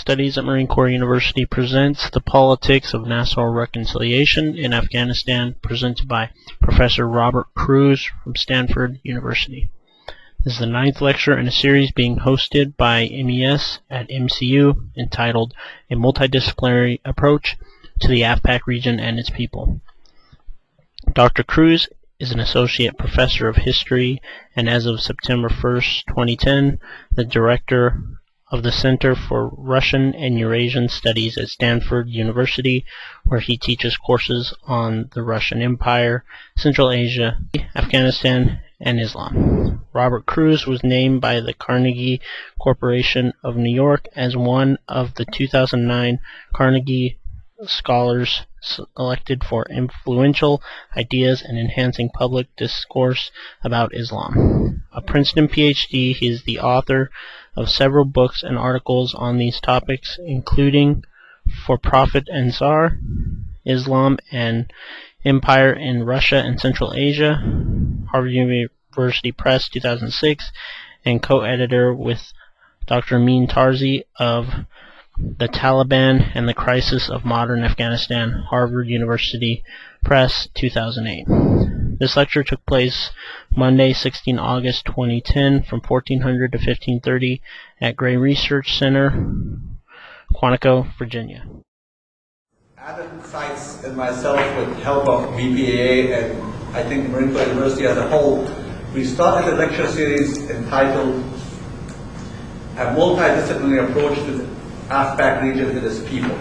Studies at Marine Corps University presents The Politics of Nassau Reconciliation in Afghanistan, presented by Professor Robert Cruz from Stanford University. This is the 9th lecture in a series being hosted by MES at MCU entitled A Multidisciplinary Approach to the AFPAC Region and Its People. Dr. Cruz is an Associate Professor of History and as of September 1st, 2010, the Director of the Center for Russian and Eurasian Studies at Stanford University, where he teaches courses on the Russian Empire, Central Asia, Afghanistan, and Islam. Robert Cruz was named by the Carnegie Corporation of New York as one of the 2009 Carnegie Scholars selected for influential ideas in enhancing public discourse about Islam. A Princeton PhD, he is the author of several books and articles on these topics, including For Prophet Ansar, Islam and Empire in Russia and Central Asia, Harvard University Press, 2006, and co-editor with Dr. Amin Tarzi of The Taliban and the Crisis of Modern Afghanistan, Harvard University Press, 2008. This lecture took place Monday, 16 August 2010 from 1400 to 1530 at Gray Research Center, Quantico, Virginia. Adam Seitz and myself, with help of BPAA and I think Marine Corps University as a whole, we started a lecture series entitled A Multidisciplinary Approach to the AFPAC Region and Its People.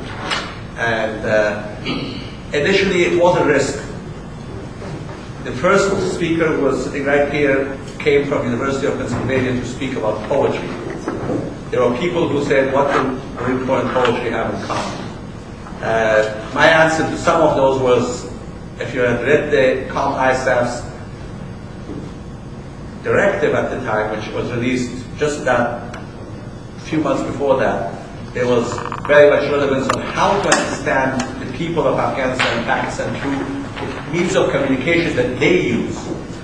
And initially it was a risk. The first speaker who was sitting right here came from University of Pennsylvania to speak about poetry. There were people who said, what do Marine Corps and poetry have in common? My answer to some of those was, if you had read the COM ISAF's directive at the time, which was released just that few months before that, there was very much relevance on how to understand the people of Afghanistan and Pakistan through the means of communication that they use.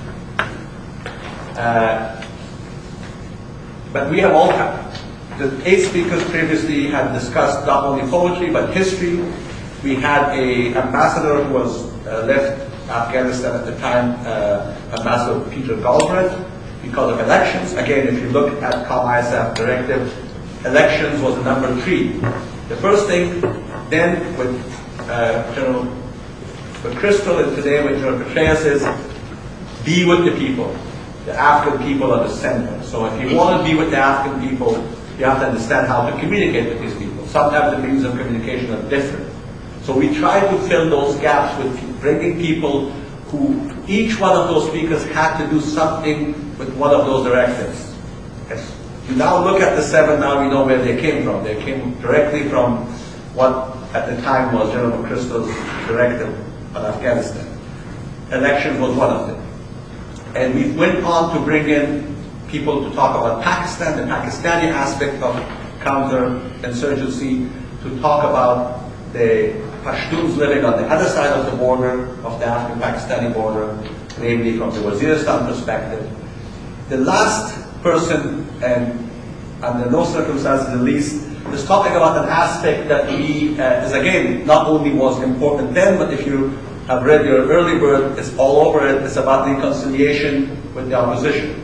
But we have all the 8 speakers previously had discussed not only poetry but history. We had an ambassador who was left Afghanistan at the time, Ambassador Peter Galbraith, because of elections. Again, if you look at COM ISAF directive, elections was number 3. The first thing then with General Crystal and today with General Petraeus is be with the people. The Afghan people are the center. So if you want to be with the Afghan people, you have to understand how to communicate with these people. Sometimes the means of communication are different. So we try to fill those gaps with bringing people who, each one of those speakers had to do something with one of those directives. If you now look at the 7, now we know where they came from. They came directly from what at the time was General McChrystal's directive on Afghanistan. Elections was one of them. And we went on to bring in people to talk about Pakistan, the Pakistani aspect of counterinsurgency, to talk about the Pashtuns living on the other side of the border, of the Afghan-Pakistani border, namely from the Waziristan perspective. The last person, and under no circumstances the least, is talking about an aspect that we, is again, not only was important then, but if you have read your early bird, it's all over it. It's about reconciliation with the opposition.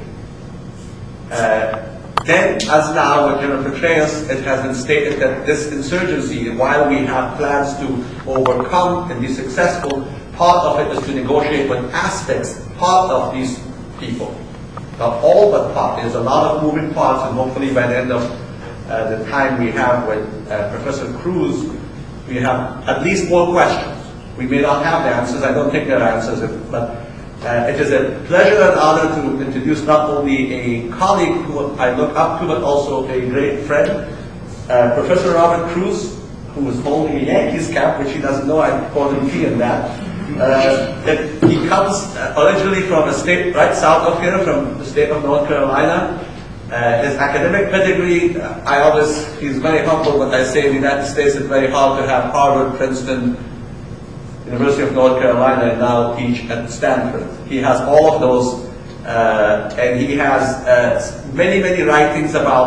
Then, as now with General Petraeus, it has been stated that this insurgency, while we have plans to overcome and be successful, part of it is to negotiate with aspects, part of these people. Not all, but part. There's a lot of moving parts, and hopefully by the end of the time we have with Professor Cruz, we have at least more questions. We may not have the answers. I don't think there are answers, but it is a pleasure and honor to introduce not only a colleague who I look up to, but also a great friend, Professor Robert Cruz, who is holding a Yankees cap, which he doesn't know. I call him P in that. He comes originally from a state right south of here, from the state of North Carolina. His academic pedigree, he's very humble, but I say in the United States it's very hard to have Harvard, Princeton, University of North Carolina, and now teach at Stanford. He has all of those, and he has many writings about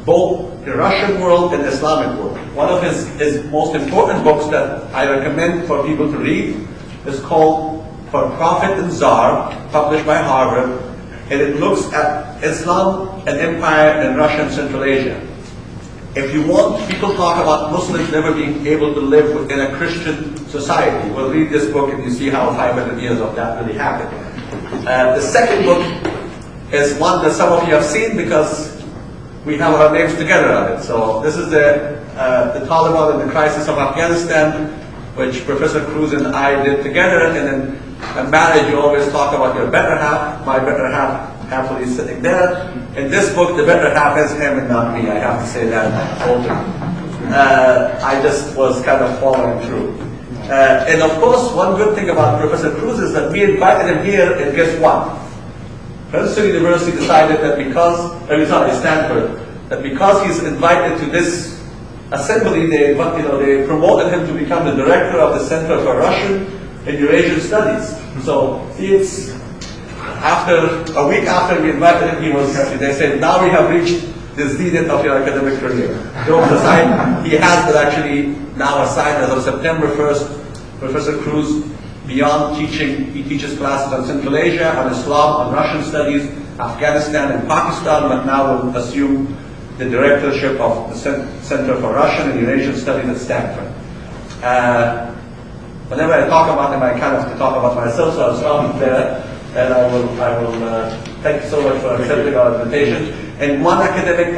both the Russian world and the Islamic world. One of his most important books that I recommend for people to read is called For Prophet and Tsar, published by Harvard, and it looks at Islam and empire in Russia and Central Asia. If you want, people talk about Muslims never being able to live within a Christian society. Well, read this book and you see how 500 years of that really happened. The second book is one that some of you have seen because we have our names together on it. So this is the Taliban and the Crisis of Afghanistan, which Professor Cruz and I did together. And then in marriage, you always talk about your better half. My better half happily sitting there. In this book, the better half is him and not me. I have to say that openly. I just was kind of following through. And of course, one good thing about Professor Cruz is that we invited him here, and guess what? Princeton University decided that Stanford, that because he's invited to this assembly, they promoted him to become the director of the Center for Russian and Eurasian Studies. So it's a week after we invited him, they said, now we have reached the zenith of your academic career. Jokes aside, he has been actually now assigned as of September 1st, Professor Cruz, beyond teaching, he teaches classes on Central Asia, on Islam, on Russian studies, Afghanistan and Pakistan, but now will assume the directorship of the Center for Russian and Eurasian Studies at Stanford. Whenever I talk about him, I kind of have to talk about myself, so I'll stop there, and I will thank you so much for accepting our invitation. And one academic,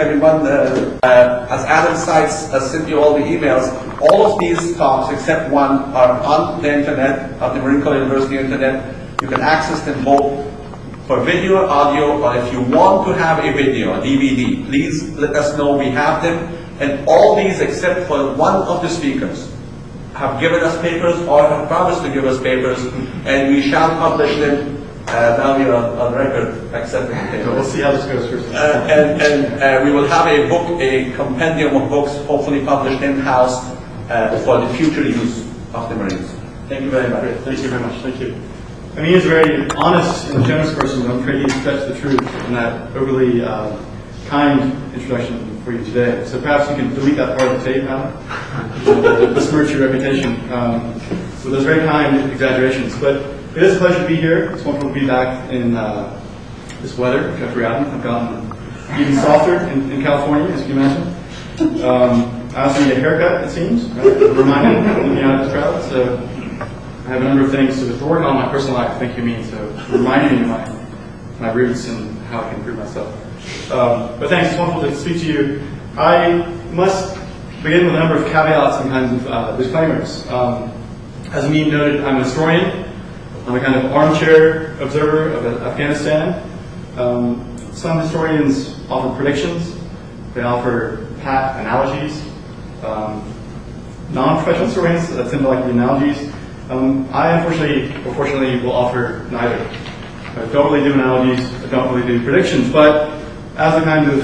as Adam Sykes has sent you all the emails, all of these talks, except one, are on the internet, on the Marine Corps University internet. You can access them both for video or audio, or if you want to have a video, a DVD, please let us know. We have them. And all these, except for one of the speakers, have given us papers or have promised to give us papers, and we shall publish them. Now we are on record accepting the papers. So we'll see how this goes first. And we will have a book, a compendium of books, hopefully published in-house for the future use of the Marines. Thank you very much. Great. Thank you very much. Thank you. I mean, he's a very honest and generous person, but I'm afraid he stretched the truth in that overly kind introduction for you today. So perhaps you can delete that part of the tape now, besmirch your reputation with those very kind exaggerations. But it is a pleasure to be here. It's wonderful to be back in this weather, which I've forgotten. I've gotten even softer in California, as you can imagine. I also need a haircut, it seems, right? Reminding me out of this crowd. So I have a number of things to work on in my personal life, thank you, mean. So reminding me of my roots and how I can improve myself. But thanks, it's wonderful to speak to you. I must begin with a number of caveats and kinds of disclaimers. As Amin noted, I'm a historian. I'm a kind of armchair observer of Afghanistan. Some historians offer predictions. They offer pat analogies. Non-professional historians tend to like the analogies. I unfortunately, or fortunately, will offer neither. I don't really do analogies. I don't really do predictions. But as a kind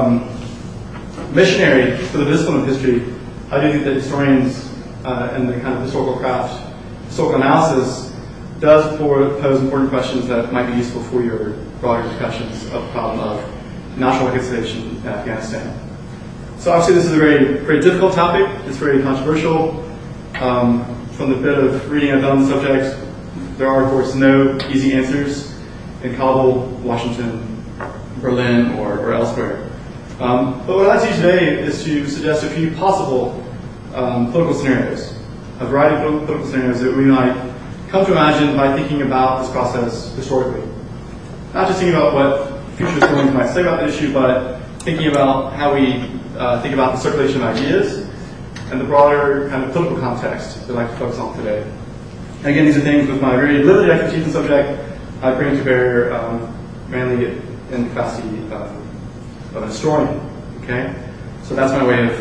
of missionary for the discipline of history, I do think that historians and the kind of historical craft, historical analysis, does pose important questions that might be useful for your broader discussions of the problem of national reconciliation in Afghanistan. So obviously this is a very, very difficult topic. It's very controversial. From the bit of reading I've done on the subject, there are, of course, no easy answers in Kabul, Washington, Berlin, or elsewhere. But what I'd like to do today is to suggest a few possible political scenarios, a variety of political scenarios that we might come to imagine by thinking about this process historically. Not just thinking about what future historians might say about the issue, but thinking about how we think about the circulation of ideas and the broader kind of political context that I'd like to focus on today. And again, these are things with my very limited expertise in the subject I bring to bear mainly in the capacity of an historian. Okay, so that's my way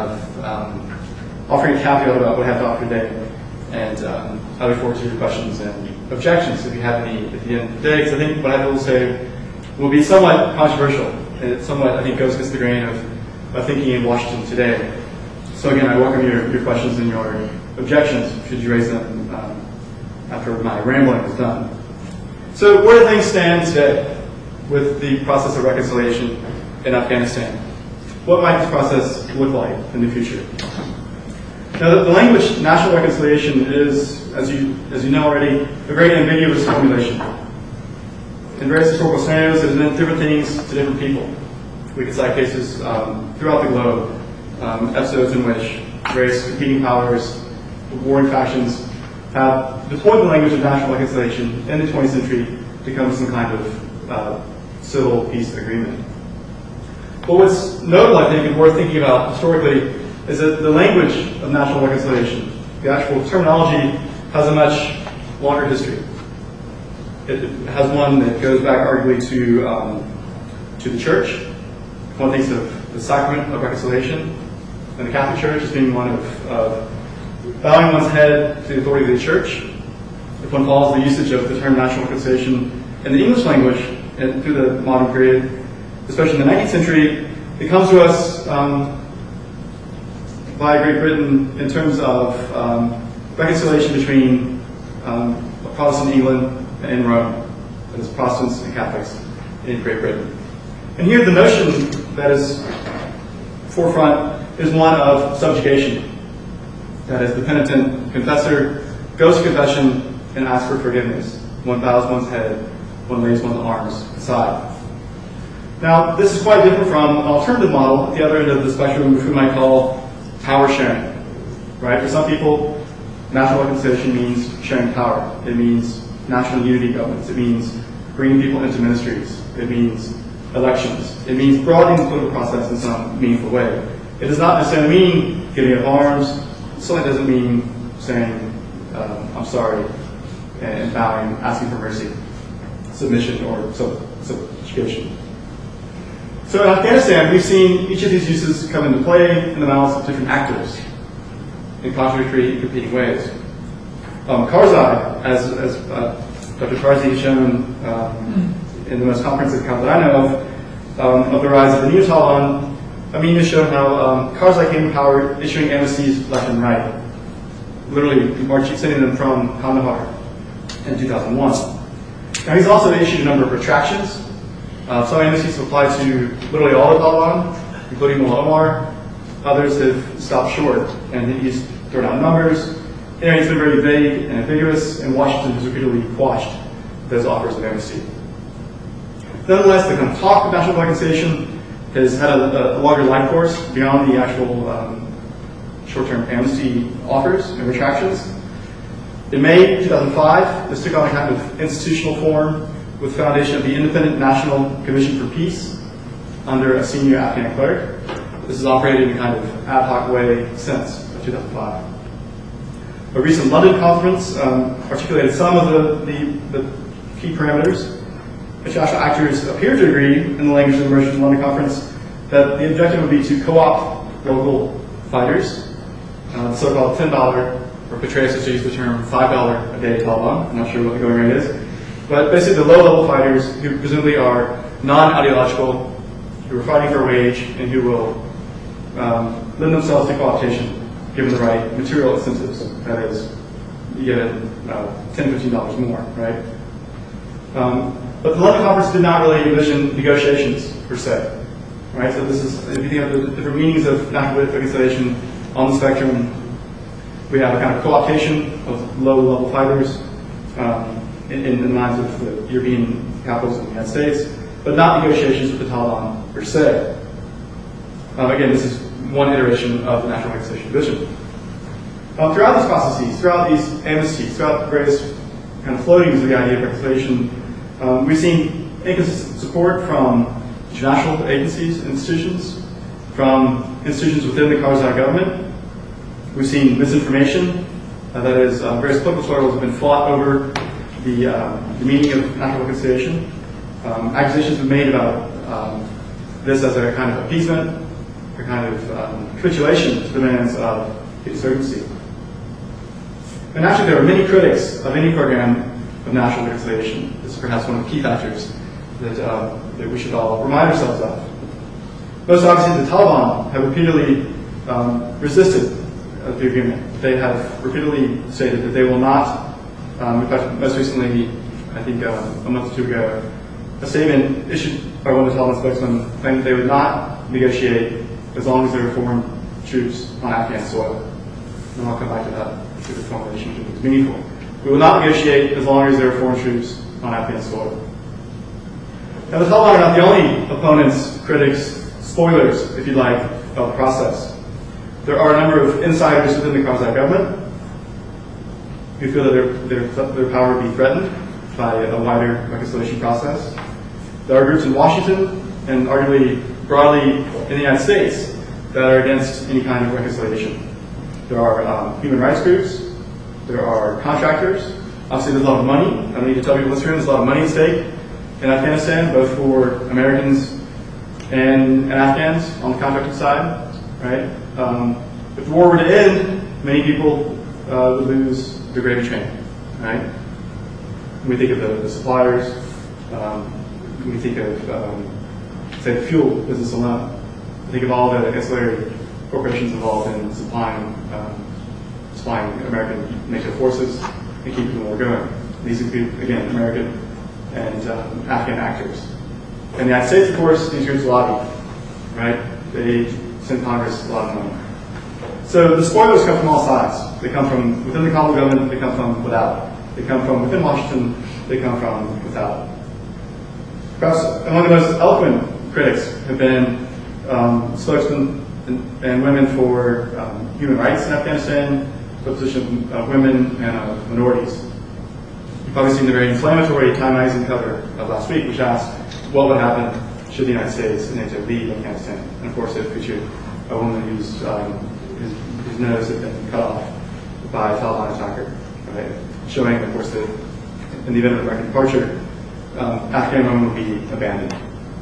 of offering a caveat about what I have to offer today. And I look forward to your questions and objections if you have any at the end of the day, because I think what I will say will be somewhat controversial. And it somewhat, I think, goes against the grain of thinking in Washington today. So again, I welcome your questions and your objections, should you raise them after my rambling is done. So where do things stand today with the process of reconciliation in Afghanistan? what might this process look like in the future? Now, the language national reconciliation is, as you know already, a very ambiguous formulation. In various historical scenarios, it meant different things to different people. We could cite cases throughout the globe, episodes in which various competing powers, warring factions, have deployed the language of national reconciliation in the 20th century to become some kind of civil peace agreement. But what's notable, I think, and worth thinking about historically, is that the language of national reconciliation, the actual terminology, has a much longer history. It has one that goes back arguably to the church. One thinks of the sacrament of reconciliation, and the Catholic Church as being one of bowing one's head to the authority of the church. If one follows the usage of the term national reconciliation in the English language and through the modern period, especially in the 19th century, it comes to us by Great Britain in terms of reconciliation between Protestant England and Rome, that is Protestants and Catholics in Great Britain. And here the notion that is forefront is one of subjugation. That is, the penitent confessor goes to confession and asks for forgiveness. One bows one's head, one lays one's arms aside. Now, this is quite different from an alternative model at the other end of the spectrum, which we might call power sharing. Right? For some people, national reconciliation means sharing power. It means national unity governments. It means bringing people into ministries. It means elections. It means broadening the political process in some meaningful way. It does not necessarily mean giving up arms. It certainly doesn't mean saying, I'm sorry, and bowing, asking for mercy, submission, or subjugation. So in Afghanistan, we've seen each of these uses come into play in the mouths of different actors in contradictory and competing ways. Karzai, as Dr. Tarzi has shown in the most comprehensive account that I know of the rise of the new Taliban, Amin has shown how Karzai came to power issuing amnesties left and right, literally sending them from Kandahar in 2001. Now he's also issued a number of retractions. Some amnesties apply to literally all the Taliban, including Mullah Omar. Others have stopped short, and he's thrown out numbers. And he's been very vague and ambiguous, and Washington has repeatedly quashed those offers of amnesty. Nonetheless, the kind of talk of national reconciliation has had a longer life course beyond the actual short-term amnesty offers and retractions. In May 2005, this took on a kind of institutional form with the foundation of the Independent National Commission for Peace under a senior Afghan cleric. This has operated in a kind of ad hoc way since 2005. A recent London conference articulated some of the key parameters. International actors appear to agree, in the language of the emerging London conference, that the objective would be to co-opt local fighters, the so-called $10, or Petraeus has used the term $5 a day Taliban. I'm not sure what the going rate is. But basically the low-level fighters who presumably are non-ideological, who are fighting for a wage, and who will lend themselves to co-optation given the right material incentives. That is, you get $10, $15 more, right? But the London conference did not really envision negotiations per se, right? So this is, if you think of the different meanings of national reconciliation on the spectrum, we have a kind of co-optation of low-level fighters in the minds of the European capitals in the United States, but not negotiations with the Taliban per se. Again, this is one iteration of the national reconciliation vision. Throughout these processes, throughout these amnesties, throughout the various kind of floatings of the idea of reconciliation, we've seen inconsistent support from international agencies and institutions, from institutions within the Karzai government. We've seen misinformation, that is, various political struggles have been fought over the meaning of national reconciliation. Accusations have been made about this as a kind of appeasement, a kind of capitulation to the demands of the insurgency. And actually, there are many critics of any program of national reconciliation. This is perhaps one of the key factors that we should all remind ourselves of. Most obviously, the Taliban have repeatedly resisted the agreement. They have repeatedly stated that they will not, in fact, most recently, I think a month or two ago, a statement issued by one of the Taliban spokesmen claimed that they would not negotiate as long as there are foreign troops on Afghan soil. And I'll come back to that specific formulation, which is meaningful. We will not negotiate as long as there are foreign troops on Afghan soil. Now, the Taliban are not the only opponents, critics, spoilers, if you like, of the process. There are a number of insiders within the Karzai government who feel that their power would be threatened by a wider reconciliation process. There are groups in Washington and arguably broadly in the United States that are against any kind of reconciliation. There are human rights groups. There are contractors. Obviously, there's a lot of money. I don't need to tell people in this room, there's a lot of money at stake in Afghanistan, both for Americans and Afghans on the contracting side, right? If the war were to end, many people would lose their gravy train, right? When we think of the suppliers, when we think of, say, the fuel business alone, think of all the ancillary corporations involved in supplying American NATO forces and keeping the war going. These include, again, American and Afghan actors. And the United States, of course, these groups lobby, right? They send Congress a lot of money. So the spoilers come from all sides. They come from within the Kabul government, they come from without. They come from within Washington, they come from without. Perhaps among the most eloquent critics have been spokesmen and women for human rights in Afghanistan, the position of women and minorities. You've probably seen the very inflammatory Time magazine cover of last week, which asked what would happen should the United States and NATO leave Afghanistan. And of course, it featured a woman whose nose had been cut off by a Taliban attacker, right? Showing, of course, that in the event of American departure, Afghan women would be abandoned.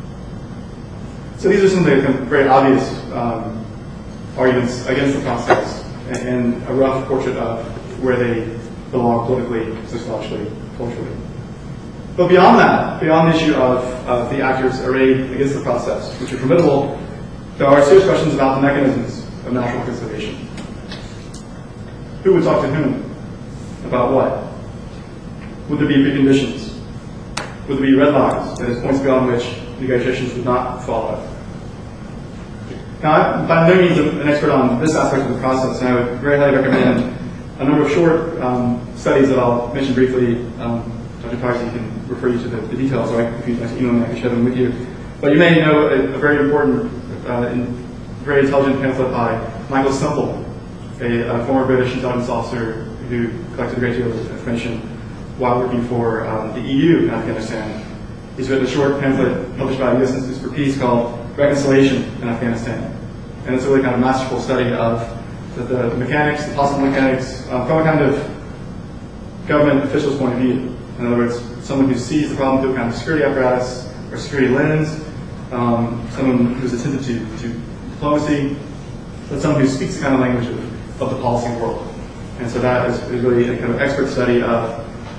So these are some of the very obvious arguments against the process and a rough portrait of where they belong politically, sociologically, culturally. But beyond that, beyond the issue of the actors arrayed against the process, which are formidable, there are serious questions about the mechanisms of national reconciliation. Who would talk to whom? About what? Would there be preconditions? Would there be red lines, that is, points beyond which negotiations would not follow? Now, I'm by no means an expert on this aspect of the process, and I would very highly recommend a number of short studies that I'll mention briefly. Dr. Parsi can refer you to the details, or if you'd like to email me, I can share them with you. But you may know a very important, very intelligent pamphlet by Michael Semple, a former British intelligence officer who collected a great deal of information while working for the EU in Afghanistan. He's written a short pamphlet published by the U.S. Institute for Peace called Reconciliation in Afghanistan. And it's a really kind of masterful study of the mechanics, the possible mechanics, from a kind of government official's point of view. In other words, someone who sees the problem through a kind of security apparatus or security lens, someone who's attentive to diplomacy, but someone who speaks the kind of language of the policy world. And so that is really a kind of expert study of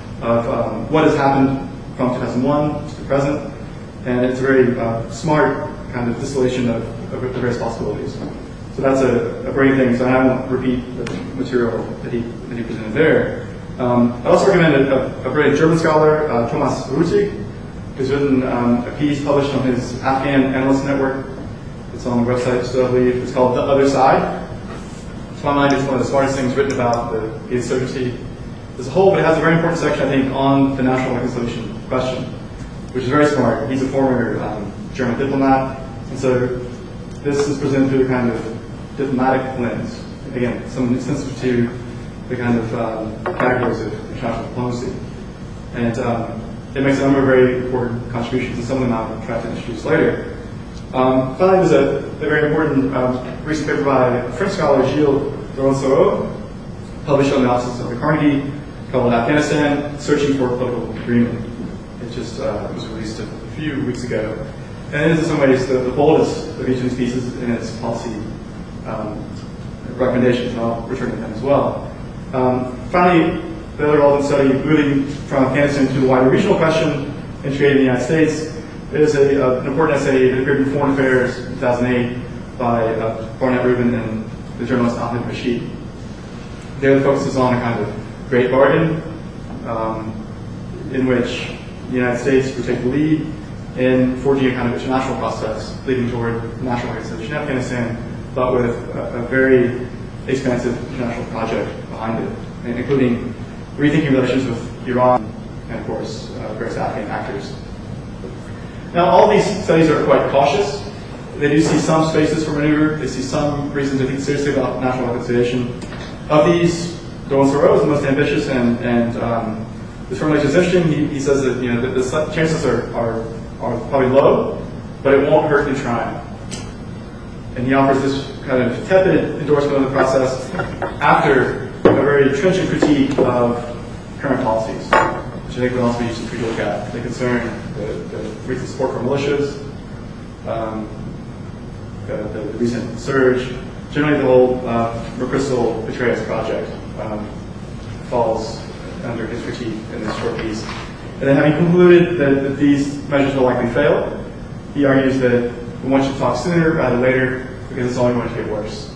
what has happened from 2001 to the present, and it's a very smart kind of distillation of the various possibilities. So that's a great thing. So I won't repeat the material that he presented there. I also recommend a brilliant German scholar, Thomas Rutig, who's written a piece published on his Afghan Analyst Network. It's on the website still, I believe. It's called The Other Side. To my mind, it's one of the smartest things written about the insurgency as a whole, but it has a very important section, I think, on the national reconciliation question, which is very smart. He's a former German diplomat, and so this is presented through a kind of diplomatic lens. Again, someone sensitive to the kind of categories of international diplomacy. And it makes a number of very important contributions, and some of them I'll try to introduce later. Finally, there's a very important recent paper by a French scholar, Gilles Laurent-Soro, published on the analysis of the Carnegie, called Afghanistan, Searching for Political Agreement. It just was released a few weeks ago. And it is in some ways the boldest of each of these pieces in its policy recommendations, and I'll return to them as well. Finally, the other relevant study, moving from Afghanistan to the wider regional question, integrated in the United States, is an important essay that appeared in Foreign Affairs in 2008 by Barnett Rubin and the journalist Ahmed Rashid. There the focus is on a kind of great bargain in which the United States would take the lead in forging a kind of international process leading toward national reconciliation in Afghanistan, but with a very expansive international project behind it, including rethinking relations with Iran and, of course, various Afghan actors. Now, all these studies are quite cautious. They do see some spaces for maneuver. They see some reason to think seriously about national reconciliation. Of these, Dolan Thoreau is the most ambitious, and this formulation is interesting. He says that the chances are probably low, but it won't hurt in trying. And he offers this kind of tepid endorsement of the process after a very trenchant critique of current policies, which I think would also be useful for you to look at. They concern the recent support for militias, the recent surge, generally the whole McChrystal Petraeus project falls under his critique in this short piece. And then having concluded that these measures will likely fail, he argues that we want you to talk sooner rather than later because it's only going to get worse.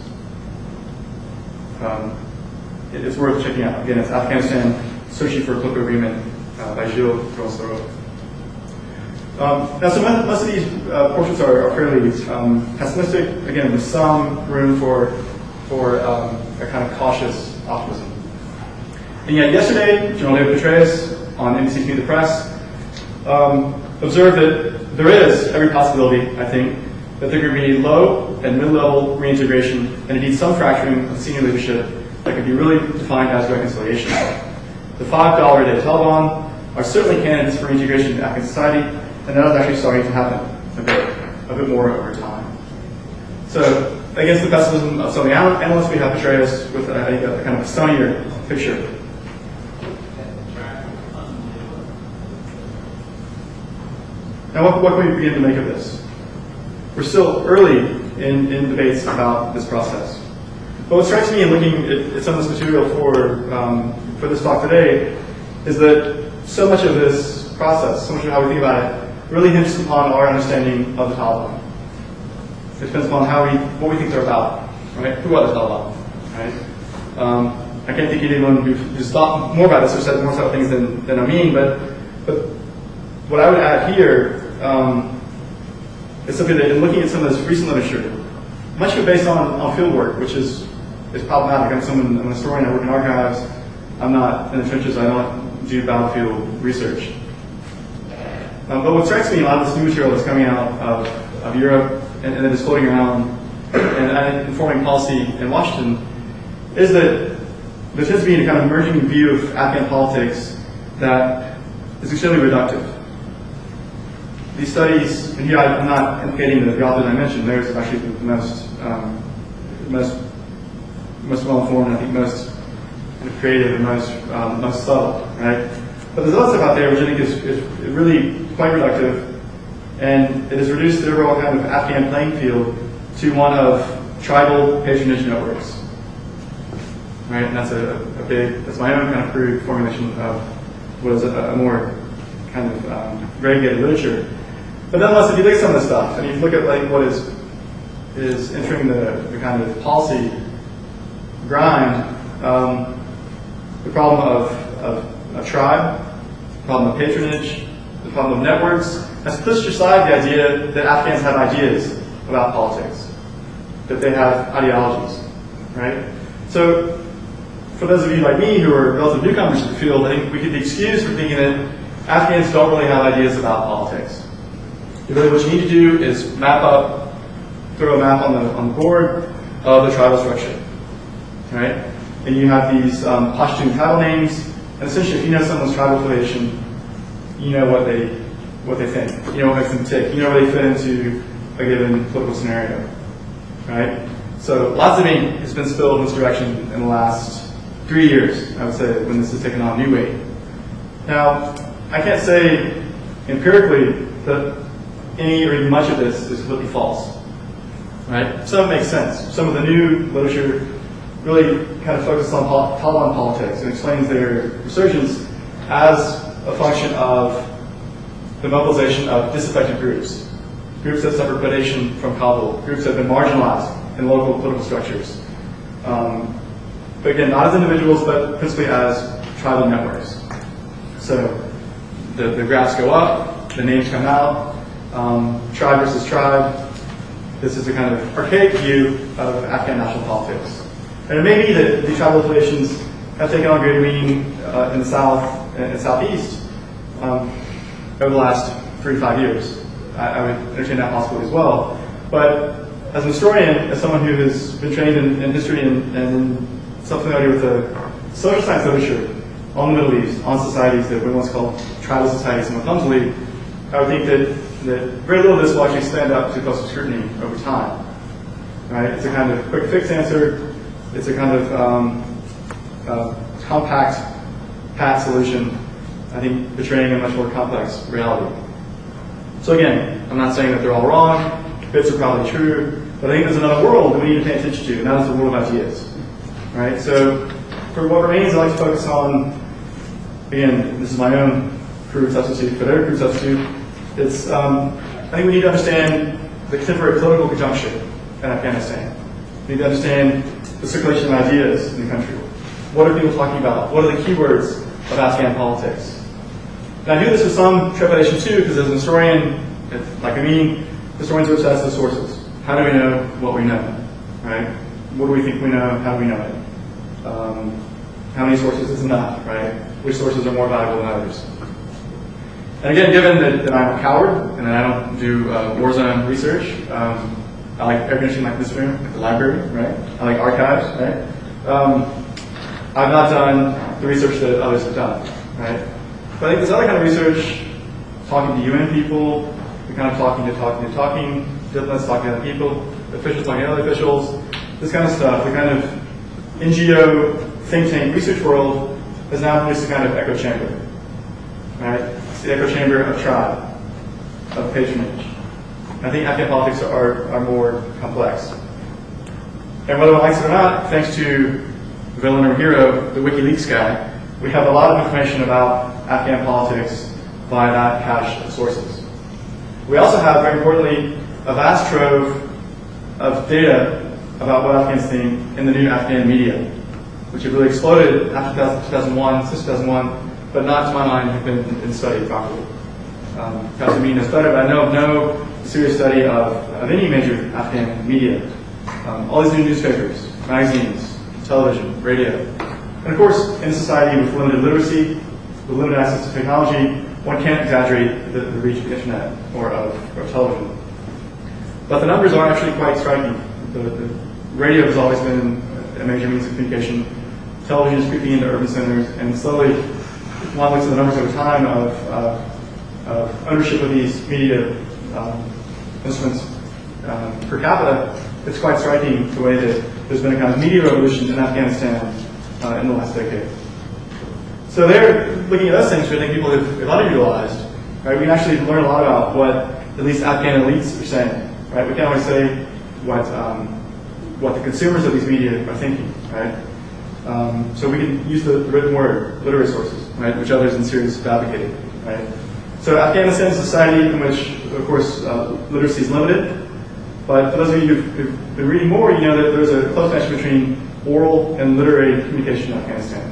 It's worth checking out. Again, it's Afghanistan, Searching for a Political Agreement by Gilles Dolan-Thoreau. Now, so most of these portions are fairly pessimistic, again, with some room for a kind of cautious optimism. And yet yesterday, General David Petraeus on NBC's Meet the Press observed that there is every possibility, I think, that there could be low and mid-level reintegration and indeed some fracturing of senior leadership that could be really defined as reconciliation. The $5 a day Taliban are certainly candidates for reintegration into Afghan society, and that is actually starting to happen a bit more over time. So against the pessimism of some of the analysts, we have Petraeus with a kind of a sunnier picture. Now, what can we begin to make of this? We're still early in debates about this process. But what strikes me in looking at some of this material for this talk today is that so much of this process, so much of how we think about it, really hinges upon our understanding of the Taliban. It depends upon what we think they're about, right? Who are the Taliban, right? I can't think of anyone who's thought more about this or said more sort of things than Amin, but what I would add here is simply that in looking at some of this recent literature, much of it based on field work, which is problematic. I'm a historian, I work in archives, I'm not in the trenches, I don't do battlefield research. But what strikes me, a lot of this new material that's coming out of Europe and that is floating around and informing policy in Washington, is that there tends to be a kind of emerging view of Afghan politics that is extremely reductive. These studies, and here I'm not implicating the authors I mentioned, theirs are actually the most well-informed, I think most creative and most subtle, right? But there's other stuff out there which I think is really quite reductive, and it has reduced the overall kind of Afghan playing field to one of tribal patronage networks, right? And that's my own kind of crude formulation of what is a more kind of variegated literature. But nonetheless, if you look at some of this stuff, and you look at like what is entering the kind of policy grind, the problem of tribe, the problem of patronage, the problem of networks, has pushed aside the idea that Afghans have ideas about politics, that they have ideologies, right? So, for those of you like me who are relative newcomers to the field, I think we could be excused for thinking that Afghans don't really have ideas about politics. Really, what you need to do is throw a map on the board of the tribal structure, right? And you have these Pashtun title names, and essentially, if you know someone's tribal affiliation, you know what they think, you know what makes them tick, you know where they fit into a given political scenario, right? So lots of ink has been spilled in this direction in the last 3 years, I would say, when this has taken on new weight. Now, I can't say empirically that any or even much of this is completely false, right? Some makes sense. Some of the new literature really kind of focuses on Taliban politics and explains their resurgence as a function of the mobilization of disaffected groups that suffer predation from Kabul, groups that have been marginalized in local political structures. But again, not as individuals, but principally as tribal networks. So the graphs go up, the names come out, tribe versus tribe. This is a kind of archaic view of Afghan national politics. And it may be that the tribal affiliations have taken on greater meaning in the South and Southeast over the last 3 to 5 years. I would entertain that possibility as well. But as an historian, as someone who has been trained in history and some familiarity with the social science literature on the Middle East, on societies that we once called tribal societies more clumsily, I would think that very little of this will actually stand up to closer scrutiny over time. Right? It's a kind of quick fix answer. It's a kind of compact, pat solution, I think betraying a much more complex reality. So again, I'm not saying that they're all wrong. Bits are probably true. But I think there's another world that we need to pay attention to, and that is the world of ideas. Right? So for what remains, I'd like to focus on, again, this is my own crude substitute, but their crude substitute. It's, I think we need to understand the contemporary political conjuncture in Afghanistan. We need to understand the circulation of ideas in the country. What are people talking about? What are the keywords of Afghan politics? And I do this with some trepidation too, because as an historian, like me, historians are obsessed with sources. How do we know what we know? Right? What do we think we know? How do we know it? How many sources is enough? Right? Which sources are more valuable than others? And again, given that I'm a coward and that I don't do war zone research, I like air conditioning like this room, like the library, right? I like archives, right? I've not done the research that others have done, right? But I think this other kind of research, talking to UN people, the kind of talking, diplomats talking to other people, officials talking to other officials, this kind of stuff, the kind of NGO think tank research world has now produced a kind of echo chamber, right? It's the echo chamber of tribe, of patronage. I think Afghan politics are more complex. And whether one likes it or not, thanks to the villain or hero, the WikiLeaks guy, we have a lot of information about Afghan politics via that cache of sources. We also have, very importantly, a vast trove of data about what Afghans think in the new Afghan media, which have really exploded after 2001, since 2001, but not, to my mind, have been studied properly. Perhaps Amin knows better, but I know of no serious study of any major Afghan media. All these new newspapers, magazines, television, radio. And of course, in a society with limited literacy, with limited access to technology, one can't exaggerate the reach of the internet or of television. But the numbers are actually quite striking. The radio has always been a major means of communication. Television is creeping into urban centers, and slowly, one looks at the numbers over time of ownership of these media instruments per capita. It's quite striking the way that there's been a kind of media revolution in Afghanistan in the last decade. So they're looking at those things, which I think people have underutilized. Right? We can actually learn a lot about what at least Afghan elites are saying. Right? We can't always say what the consumers of these media are thinking. Right? So we can use the written word, literary sources, right, which others in Syria have advocated. Right? So Afghanistan is a society in which, of course, literacy is limited. But for those of you who've been reading more, you know that there's a close connection between oral and literary communication in Afghanistan.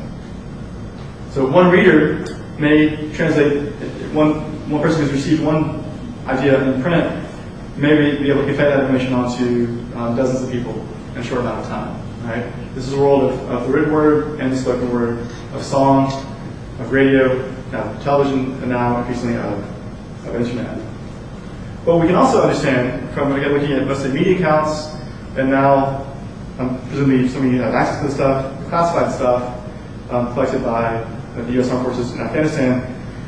So one reader may translate, one person who's received one idea in print may be able to convey that information onto dozens of people in a short amount of time. Right? This is a world of the written word and the spoken word, of song, of radio, of television, and now increasingly of internet. But we can also understand from, again, looking at mostly media accounts, and now presumably some of you have access to this stuff, classified stuff collected by the U.S. Armed Forces in Afghanistan.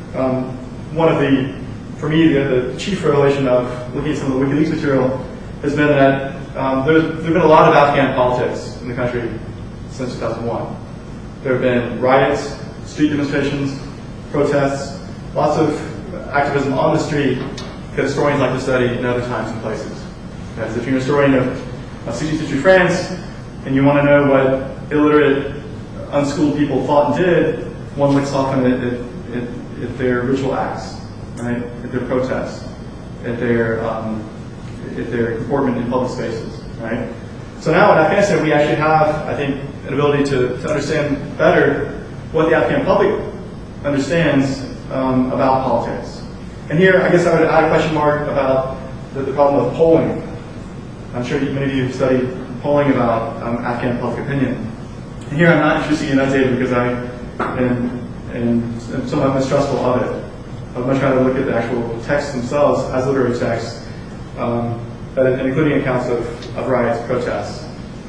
One of for me, the chief revelation of looking at some of the WikiLeaks material has been that there's been a lot of Afghan politics in the country since 2001. There have been riots, street demonstrations, protests, lots of activism on the street that historians like to study in other times and places. Because if you're a historian of 16th century France and you want to know what illiterate, unschooled people thought and did, one looks often at their ritual acts, right? At their protests, at their comportment in public spaces, right? So now in Afghanistan, we actually have, I think, an ability to understand better what the Afghan public understands about politics. And here, I guess I would add a question mark about the problem of polling. I'm sure many of you have studied polling about Afghan public opinion. And here I'm not introducing that data because I am somewhat mistrustful of it. I would much rather look at the actual texts themselves as literary texts, including accounts of riots, protests.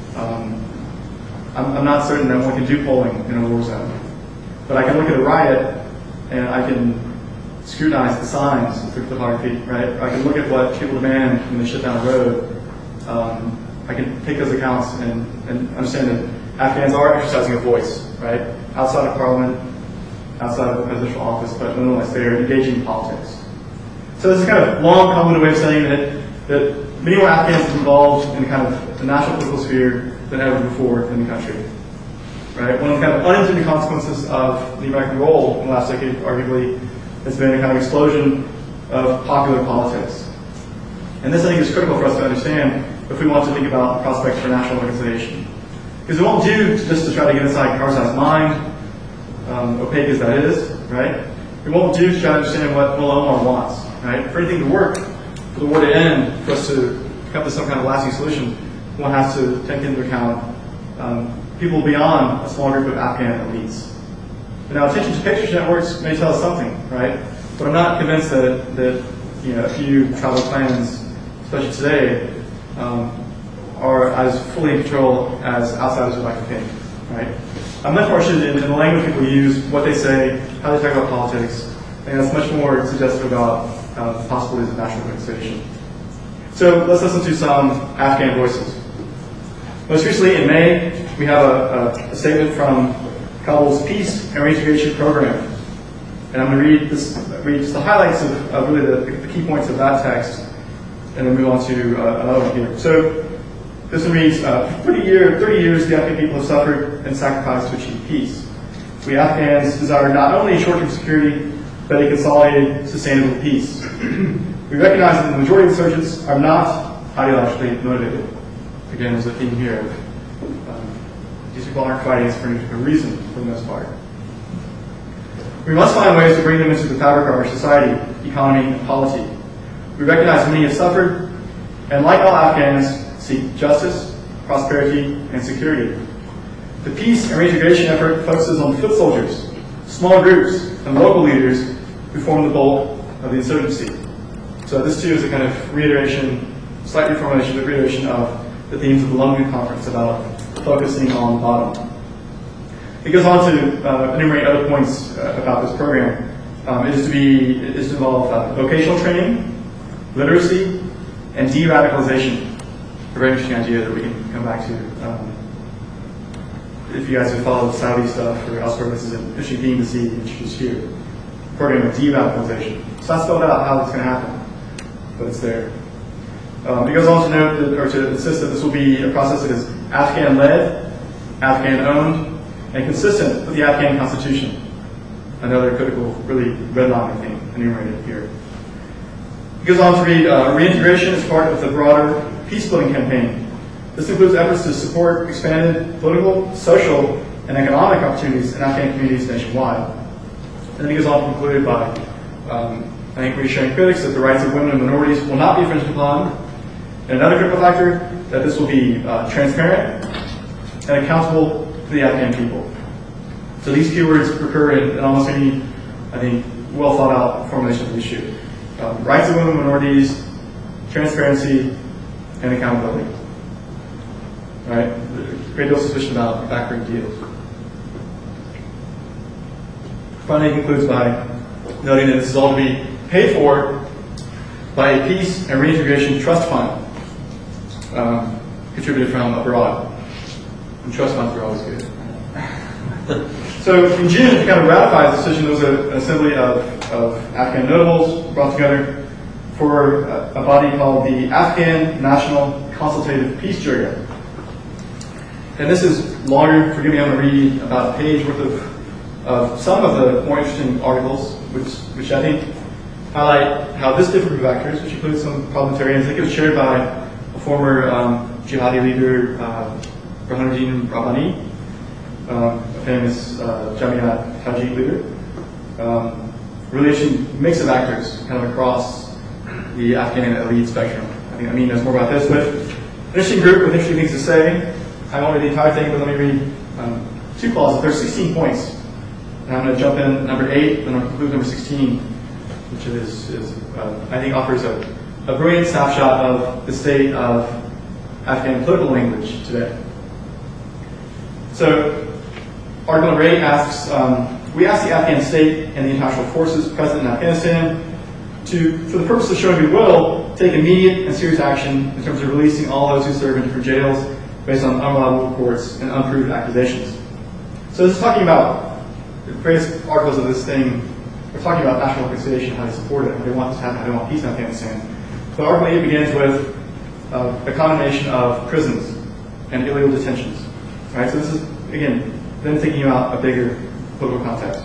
I'm not certain that one can do polling in a war zone. But I can look at a riot and I can scrutinize the signs through photography, right? I can look at what people demand when they shut down a road. I can take those accounts and understand that Afghans are exercising a voice, right? Outside of parliament, outside of the presidential office, but nonetheless they are engaging in politics. So this is kind of long, convoluted way of saying that many more Afghans are involved in kind of the national political sphere than ever before in the country. Right? One of the kind of unintended consequences of the American role in the last decade, arguably, has been a kind of explosion of popular politics. And this, I think, is critical for us to understand if we want to think about the prospects for national reconciliation. Because it won't do just to try to get inside Karzai's mind, opaque as that is, right? It won't do to try to understand what Omar wants, right? For anything to work, for the war to end, for us to come to some kind of lasting solution, one has to take into account people beyond a small group of Afghan elites. Now, attention to pictures networks may tell us something, right? But I'm not convinced that a few travel plans, especially today, are as fully in control as outsiders would like to think, right? I'm much more interested in the language people use, what they say, how they talk about politics, and that's much more suggestive about the possibilities of national reconciliation. So let's listen to some Afghan voices. Most recently, in May, we have a statement from Kabul's Peace and Reintegration Program. And I'm going to read just the highlights of really the key points of that text, and then move on to another one here. So this one reads, 30 years the Afghan people have suffered and sacrificed to achieve peace. We Afghans desire not only short-term security, but a consolidated, sustainable peace. We recognize that the majority of insurgents are not ideologically motivated. Again, there's a theme here of these people aren't fighting for a reason, for the most part. We must find ways to bring them into the fabric of our society, economy, and polity. We recognize many have suffered, and like all Afghans, seek justice, prosperity, and security. The peace and reintegration effort focuses on foot soldiers, small groups, and local leaders who form the bulk of the insurgency. So this too is a kind of reiteration, slight reformulation, but reiteration of the themes of the London Conference about focusing on the bottom. It goes on to enumerate other points about this program. It is to involve vocational training, literacy, and de-radicalization. A very interesting idea that we can come back to. If you guys have followed Saudi stuff or elsewhere, this is an interesting theme to see introduced here. Program of de-radicalization. It's not spelled out how it's going to happen, but it's there. It goes on to note that, or to insist that this will be a process that is Afghan-led, Afghan-owned, and consistent with the Afghan constitution. Another critical, really redlining thing enumerated here. It goes on to read, reintegration is part of the broader peace-building campaign. This includes efforts to support expanded political, social, and economic opportunities in Afghan communities nationwide. And then he goes on to conclude by, I think, reassuring critics that the rights of women and minorities will not be infringed upon. And another critical factor, that this will be transparent and accountable to the Afghan people. So these keywords recur in almost any, I think, well thought out formulation of the issue. Rights of women and minorities, transparency, and accountability. Right? Great deal of suspicion about backroom deals. Finally, he concludes by noting that this is all to be paid for by a peace and reintegration trust fund contributed from abroad. And trust funds are always good. So in June, to kind of ratify this decision, there was an assembly of Afghan notables brought together for a body called the Afghan National Consultative Peace Jirga. And this is longer. Forgive me, I'm going to read about a page worth of some of the more interesting articles, which I think highlight how this different group of actors, which includes some parliamentarians, I think it was chaired by a former jihadi leader, Burhanuddin Rabbani, a famous Jamiat Tajik leader, really interesting mix of actors kind of across the Afghan elite spectrum. I think Amin knows more about this, but an interesting group with interesting things to say. I won't read the entire thing, but let me read two clauses. There's 16 points. And I'm going to jump in number 8, then I'll conclude number 16, which I think offers a brilliant snapshot of the state of Afghan political language today. So, Article number 8 asks, we ask the Afghan state and the international forces present in Afghanistan to, for the purpose of showing goodwill, take immediate and serious action in terms of releasing all those who serve in different jails based on unreliable reports and unproved accusations. So this is talking about the various articles of this thing. We're talking about national reconciliation, how they support it, how they want this to happen, how they want peace in Afghanistan. But Article 8 begins with a condemnation of prisons and illegal detentions. All right, so this is, again, then thinking about a bigger political context.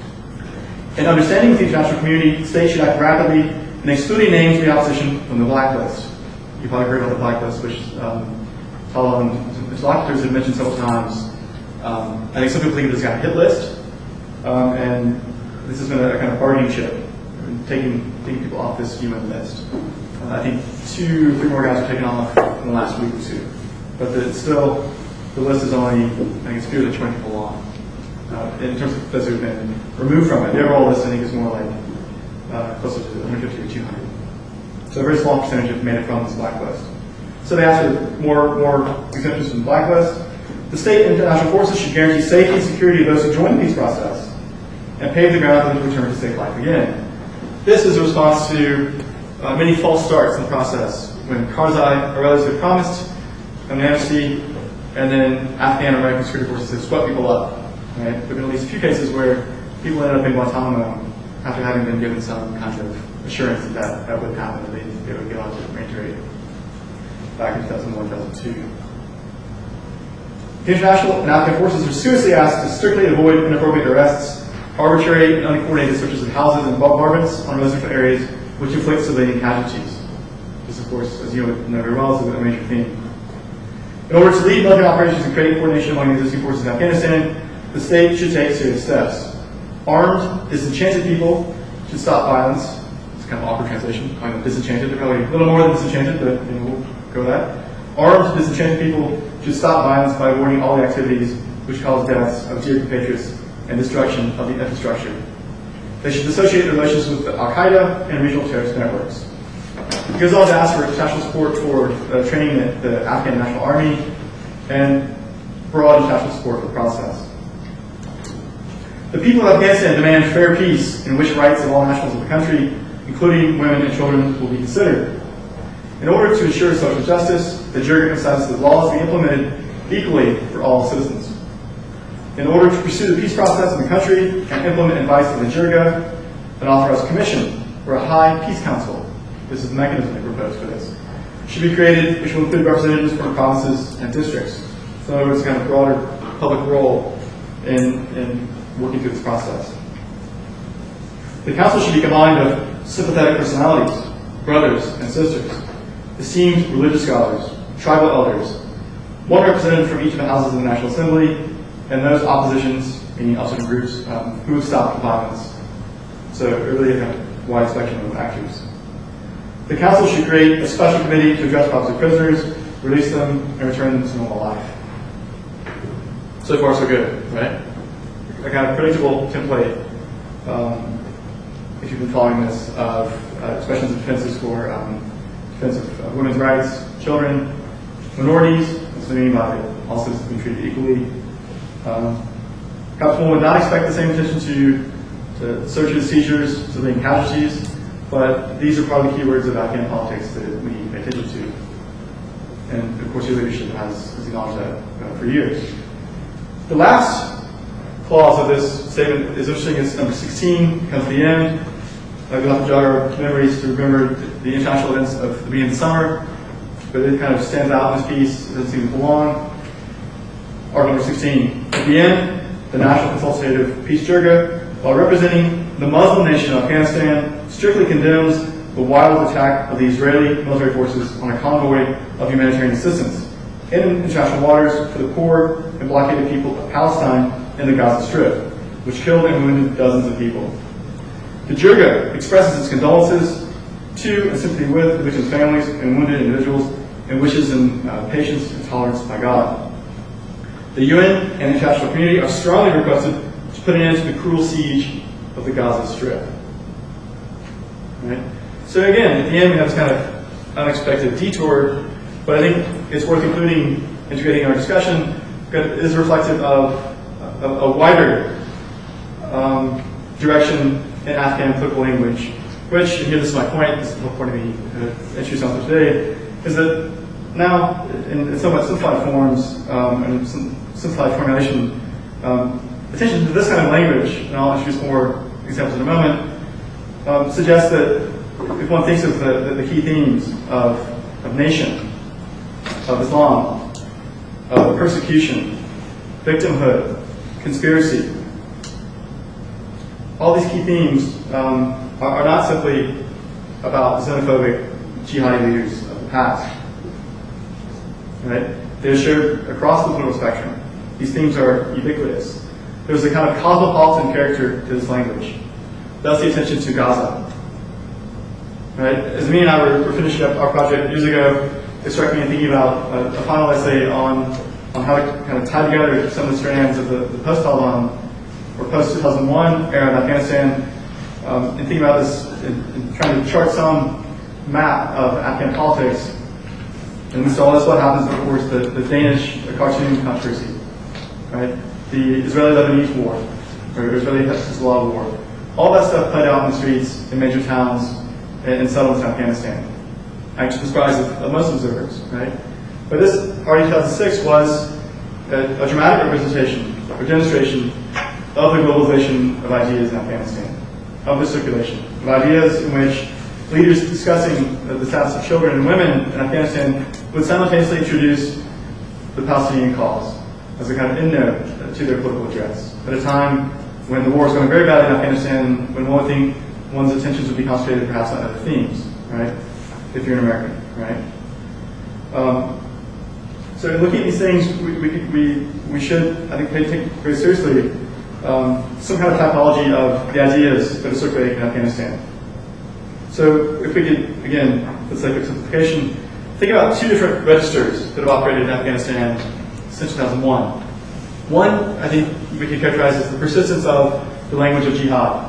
In understanding with the international community, states should act rapidly in excluding names of the opposition from the blacklist. You've probably heard about the blacklist, which Tala and interlocutors have mentioned several times. I think some people think of this kind of hit list, and this has been a kind of bargaining chip, taking people off this human list. I think 2 or 3 more guys were taken off in the last week or 2, but still the list is only, I think it's fewer than 20 people long. In terms of those who have been removed from it, the overall list I think is more like closer to 150 or 200. So a very small percentage have made it from this blacklist. So they asked for more exemptions from the blacklist. The state and international forces should guarantee safety and security of those who join the peace process and pave the ground for them to return to safe life again. This is a response to many false starts in the process when Karzai or others have promised an amnesty and then Afghan and American security forces have swept people up. Right? There have been at least a few cases where people ended up in Guantanamo after having been given some kind of assurance that that would happen, that they would get onto the range back in 2001, 2002. The international and Afghan forces are seriously asked to strictly avoid inappropriate arrests, arbitrary and uncoordinated searches of houses and bombardments on residential areas which inflict civilian casualties. This, of course, as you know very well, is a major theme. In order to lead military operations and create coordination among the existing forces in Afghanistan, the state should take serious steps. Armed, disenchanted people should stop violence. It's kind of an awkward translation. Kind of disenchanted. They're probably a little more than disenchanted, but we'll go with that. Armed, disenchanted people should stop violence by avoiding all the activities which cause deaths of dear compatriots and destruction of the infrastructure. They should dissociate their relations with Al-Qaeda and regional terrorist networks. It goes on to ask for international support for training the Afghan National Army and broad international support for the process. The people of Afghanistan demand fair peace in which rights of all nationals of the country, including women and children, will be considered. In order to ensure social justice, the JIRGA emphasizes that laws be implemented equally for all citizens. In order to pursue the peace process in the country and implement advice of the JIRGA, an authorized commission or a high peace council, this is the mechanism they propose for this, should be created, which will include representatives from provinces and districts. So in other words, kind of broader public role in working through this process. The council should be combined of sympathetic personalities, brothers and sisters, esteemed religious scholars, tribal elders, one representative from each of the houses of the National Assembly, and those oppositions, meaning opposition groups, who have stopped violence. So really a wide spectrum of actors. The council should create a special committee to address problems of prisoners, release them, and return them to normal life. So far, so good, right? A kind of predictable template, if you've been following this, of expressions of defenses for defense of women's rights, children, minorities, that's what I mean by all citizens being treated equally. Perhaps one would not expect the same attention to searches, seizures, civilian casualties, but these are probably keywords of Afghan politics that we pay attention to. And of course, your leadership has acknowledged that for years. The last clause of this statement is interesting. It's number 16, comes to the end. We have to jog our memories to remember the international events of the beginning of the summer, but it kind of stands out in this piece. It doesn't seem to belong. Article number 16. At the end, the National Consultative Peace JIRGA, while representing the Muslim nation of Afghanistan, strictly condemns the wild attack of the Israeli military forces on a convoy of humanitarian assistance in international waters for the poor and blockaded people of Palestine in the Gaza Strip, which killed and wounded dozens of people. The Jirga expresses its condolences to and sympathy with the victims' families and wounded individuals, and wishes them patience and tolerance by God. The UN and the international community are strongly requested to put an end to the cruel siege of the Gaza Strip. Right? So again, at the end we have this kind of unexpected detour, but I think it's worth integrating our discussion because it is reflective of a wider direction in Afghan political language, which, and here this is my point, this is the point of the introduce on today, is that now, in somewhat simplified forms and some simplified formulation, attention to this kind of language, and I'll introduce more examples in a moment, suggests that if one thinks of the key themes of nation, of Islam, of persecution, victimhood, conspiracy, all these key themes are not simply about xenophobic jihadi leaders of the past. Right? They're shared across the political spectrum. These themes are ubiquitous. There's a kind of cosmopolitan character to this language. That's the attention to Gaza. Right? As me and I were finishing up our project years ago, it struck me in thinking about a final essay on how to kind of tie together some of the strands of the post-Taliban or post-2001 era of Afghanistan, and thinking about this and trying to chart some map of Afghan politics. And we saw this what happens, of course, the Danish cartoon controversy, right? The Israeli-Lebanese war, or Israeli-Hezbollah war. All that stuff played out in the streets in major towns and settlements in Afghanistan, actually to the surprise of most observers, right? But this, already 2006, was a dramatic representation or demonstration of the globalization of ideas in Afghanistan, of the circulation, of ideas in which leaders discussing the status of children and women in Afghanistan would simultaneously introduce the Palestinian cause as a kind of endnote to their political address. At a time when the war was going very badly in Afghanistan, when one would think one's attentions would be concentrated perhaps on other themes, right? If you're an American, right? So looking at these things, we should, I think, take very seriously some kind of typology of the ideas that are circulating in Afghanistan. So if we could, again, for the sake of simplification, think about two different registers that have operated in Afghanistan since 2001. One, I think we could characterize as the persistence of the language of jihad.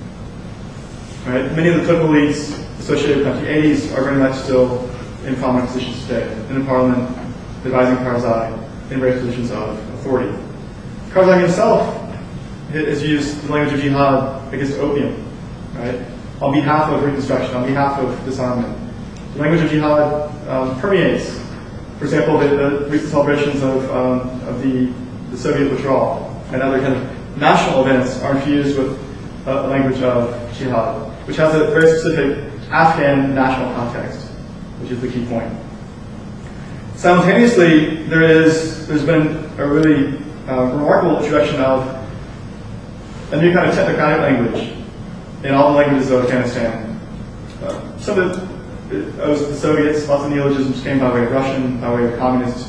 Right? Many of the political elites associated with the 1980s are very much still in prominent positions today, in the parliament, advising Karzai in various positions of authority. Karzai himself has used the language of jihad against opium, right? On behalf of reconstruction, on behalf of disarmament. The language of jihad permeates, for example, the recent celebrations of the Soviet withdrawal and other kind of national events are infused with a language of jihad, which has a very specific Afghan national context, which is the key point. Simultaneously, there's been a really remarkable introduction of a new kind of technocratic language in all the languages of Afghanistan. Some of it owes to the Soviets. Lots of neologisms came by way of Russian, by way of communist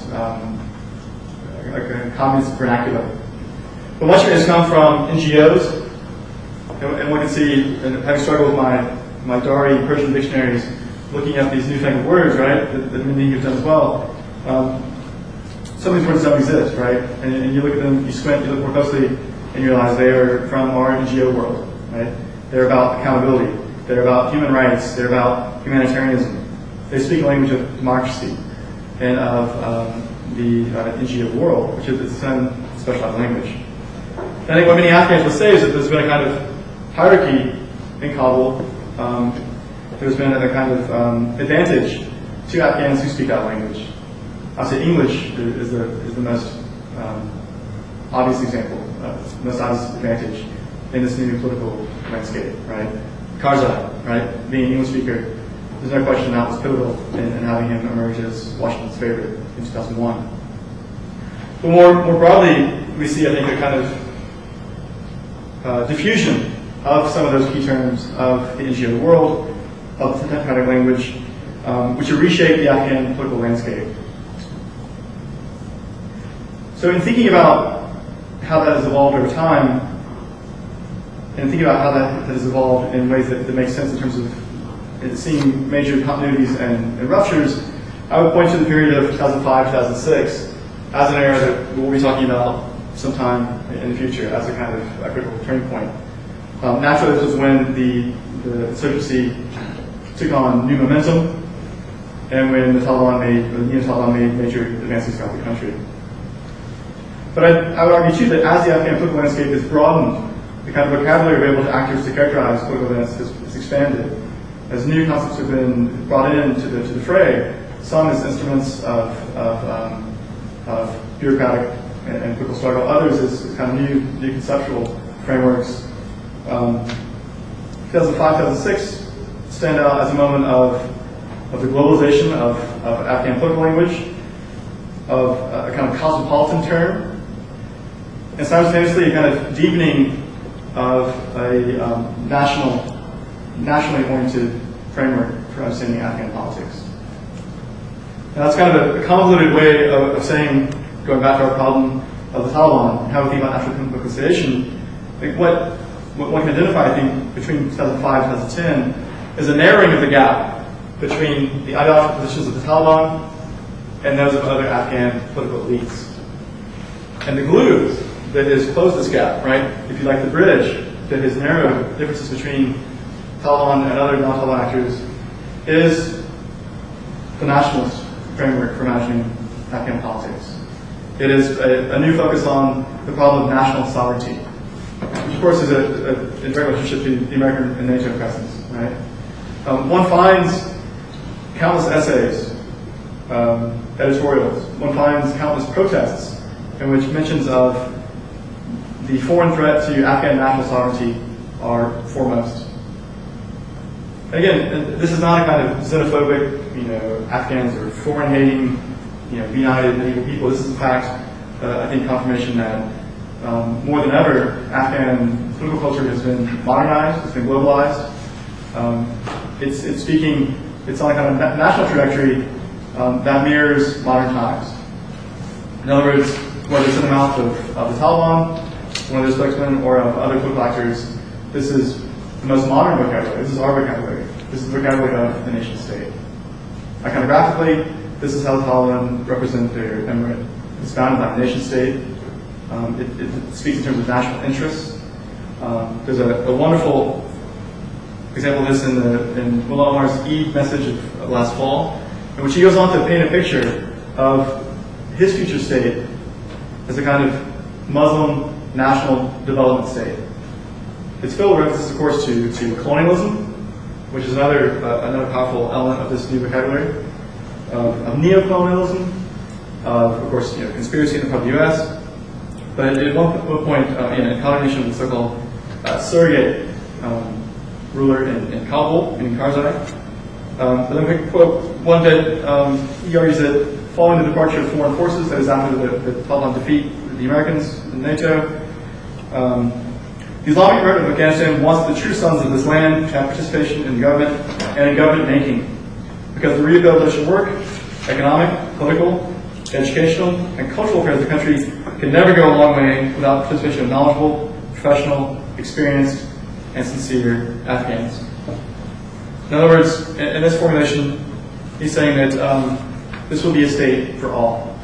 vernacular. But much of it has come from NGOs, and one can see, and having struggled with my Dari Persian dictionaries, looking at these newfangled words, right, that many have done as well. Some of these words don't exist, right? And you look at them, you squint, you look more closely, and you realize they are from our NGO world, right? They're about accountability. They're about human rights. They're about humanitarianism. They speak a language of democracy and of the NGO world, which is its own specialized language. And I think what many Afghans will say is that there's been a kind of hierarchy in Kabul. There's been a kind of advantage to Afghans who speak that language. I'll say English is the most obvious example, most obvious advantage in this new political landscape, right? Karzai, right, being an English speaker, there's no question that was pivotal in having him emerge as Washington's favorite in 2001. But more broadly, we see, I think, a kind of diffusion of some of those key terms of the NGO world, of the technocratic language, which have reshaped the Afghan political landscape. So in thinking about how that has evolved over time, and thinking about how that has evolved in ways that make sense in terms of seeing major continuities and ruptures, I would point to the period of 2005, 2006 as an era that we'll be talking about sometime in the future as a kind of a critical turning point. Naturally, this was when the insurgency took on new momentum, and when the Taliban made major advances throughout the country. But I would argue too that as the Afghan political landscape has broadened, the kind of vocabulary available to actors to characterize political events has expanded. As new concepts have been brought into the fray, some as instruments of bureaucratic and political struggle, others as kind of new conceptual frameworks. 2005-2006 stand out as a moment of the globalization of Afghan political language, of a kind of cosmopolitan term, and simultaneously a kind of deepening of a nationally oriented framework for understanding Afghan politics. Now that's kind of a convoluted way of saying, going back to our problem of the Taliban and how we think about national reconciliation. I think what one can identify, I think, between 2005 and 2010 is a narrowing of the gap between the ideological positions of the Taliban and those of other Afghan political elites. And the glue that has closed this gap, right, if you like, the bridge that has narrowed differences between Taliban and other non-Taliban actors is the nationalist framework for imagining Afghan politics. It is a new focus on the problem of national sovereignty, which of course is in direct relationship to the American and NATO presence, right? One finds countless essays, editorials, one finds countless protests in which mentions of the foreign threat to Afghan national sovereignty are foremost. And again, this is not a kind of xenophobic, Afghans are foreign-hating, united and equal people. This is in fact, I think, confirmation that more than ever, Afghan political culture has been modernized, it's been globalized. It's on a kind of national trajectory that mirrors modern times. In other words, whether it's in the mouth of the Taliban, one of their spokesmen, or of other political actors, this is the most modern vocabulary. This is our vocabulary. This is the vocabulary of the nation state. Iconographically, this is how the Taliban represent their emirate. It's founded by the nation state. It speaks in terms of national interests. There's a wonderful example of this in Mullah Omar's Eid message of last fall, in which he goes on to paint a picture of his future state as a kind of Muslim national development state. It's filled with references, of course, to colonialism, which is another powerful element of this new vocabulary, of neo-colonialism, of course, conspiracy on the part of the U.S., but at one point, in condemnation of the so-called surrogate ruler in Kabul, in Karzai. But then we quote one bit. He argues that following the departure of foreign forces, that is after the Taliban defeat the Americans in NATO, the Islamic Republic of Afghanistan wants the true sons of this land to have participation in the government and in government making, because the rehabilitation work, economic, political, educational, and cultural affairs of the country can never go a long way without the participation of knowledgeable, professional, experienced, and sincere Afghans. In other words, in this formulation, he's saying that this will be a state for all.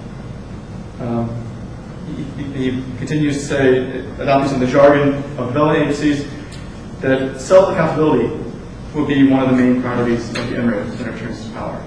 He continues to say, adopting some of the jargon of development agencies, that self-accountability will be one of the main priorities of the emirate as it returns to power.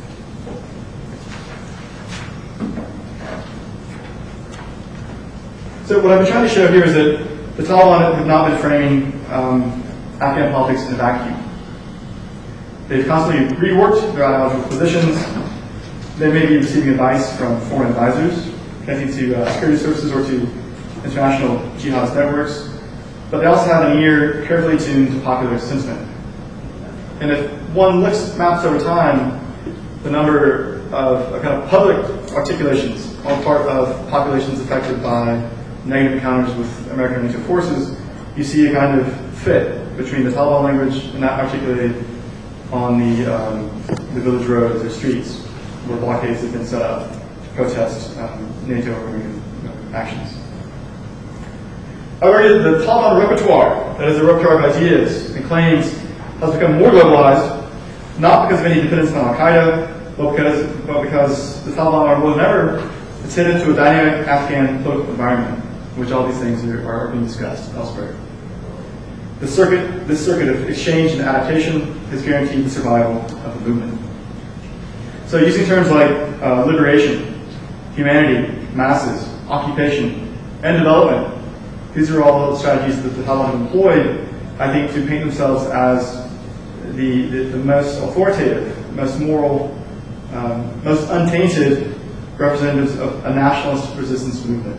So what I've been trying to show here is that the Taliban have not been framing Afghan politics in a vacuum. They've constantly reworked their ideological positions. They may be receiving advice from foreign advisors connecting to security services or to international jihadist networks, but they also have an ear carefully tuned to popular sentiment. And if one maps over time the number of kind of public articulations on part of populations affected by negative encounters with American and NATO forces, you see a kind of fit between the Taliban language and that articulated on the village roads or streets where blockades have been set up to protest NATO or American actions. However, the Taliban repertoire that is, the repertoire of ideas and claims, has become more globalized, not because of any dependence on Al-Qaeda, but because the Taliban are more than ever attended to a dynamic Afghan political environment, in which all these things are being discussed elsewhere. This circuit of exchange and adaptation has guaranteed the survival of the movement. So using terms like liberation, humanity, masses, occupation, and development, these are all the strategies that the Taliban have employed, I think, to paint themselves as the most authoritative, most moral, most untainted representatives of a nationalist resistance movement.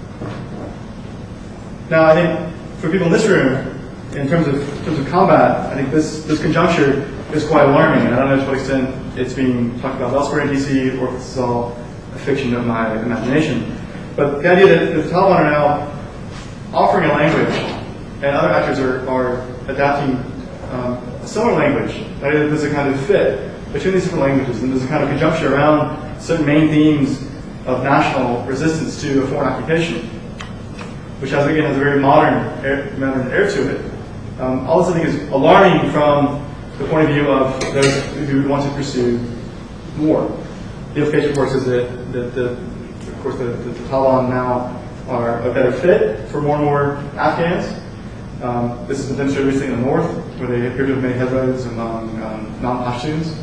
Now, I think for people in this room, in terms of combat, I think this conjuncture is quite alarming. And I don't know to what extent it's being talked about elsewhere in DC, or if this is all a fiction of my imagination. But the idea that the Taliban are now offering a language, and other actors are adapting a similar language, that there's a kind of fit between these different languages, and there's a kind of conjuncture around certain main themes of national resistance to a foreign occupation, which has a very modern air to it. All this, I think, is alarming from the point of view of those who want to pursue war. The implication, of course, is that the Taliban now are a better fit for more and more Afghans. This has been demonstrated recently in the north, where they appear to have made headroads among non-Pashtuns.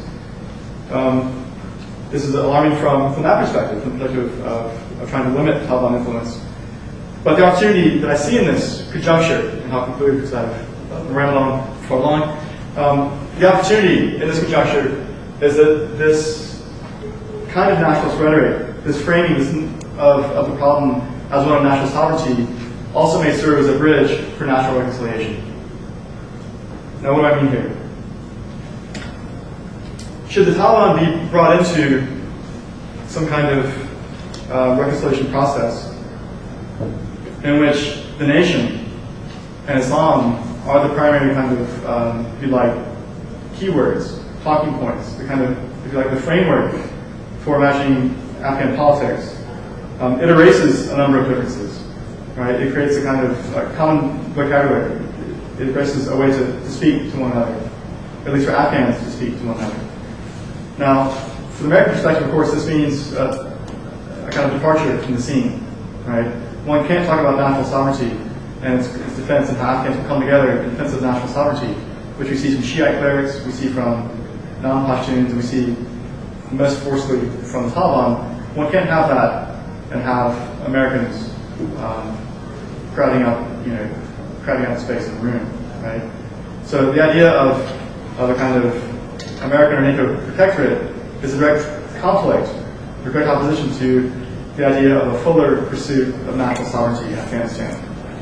This is alarming from that perspective, from the perspective of trying to limit Taliban influence. But the opportunity that I see in this conjuncture, and I'll conclude because I've ran along for long, the opportunity in this conjuncture is that this kind of nationalist rhetoric, this framing of the problem as one of national sovereignty, also may serve as a bridge for national reconciliation. Now, what do I mean here? Should the Taliban be brought into some kind of reconciliation process in which the nation and Islam are the primary kind of, if you like, keywords, talking points, the kind of, if you like, the framework for imagining Afghan politics, it erases a number of differences, right? It creates a kind of common vocabulary. It erases a way to speak to one another, at least for Afghans to speak to one another. Now, from the American perspective, of course, this means a kind of departure from the scene, right? One can't talk about national sovereignty and its defense and how Afghans will come together in defense of national sovereignty, which we see from Shiite clerics, we see from non-Pashtuns, and we see most forcefully from the Taliban. One can't have that and have Americans crowding out space in the room, right? So the idea of a kind of American or NATO protectorate is a direct conflict, a direct opposition to the idea of a fuller pursuit of national sovereignty in Afghanistan.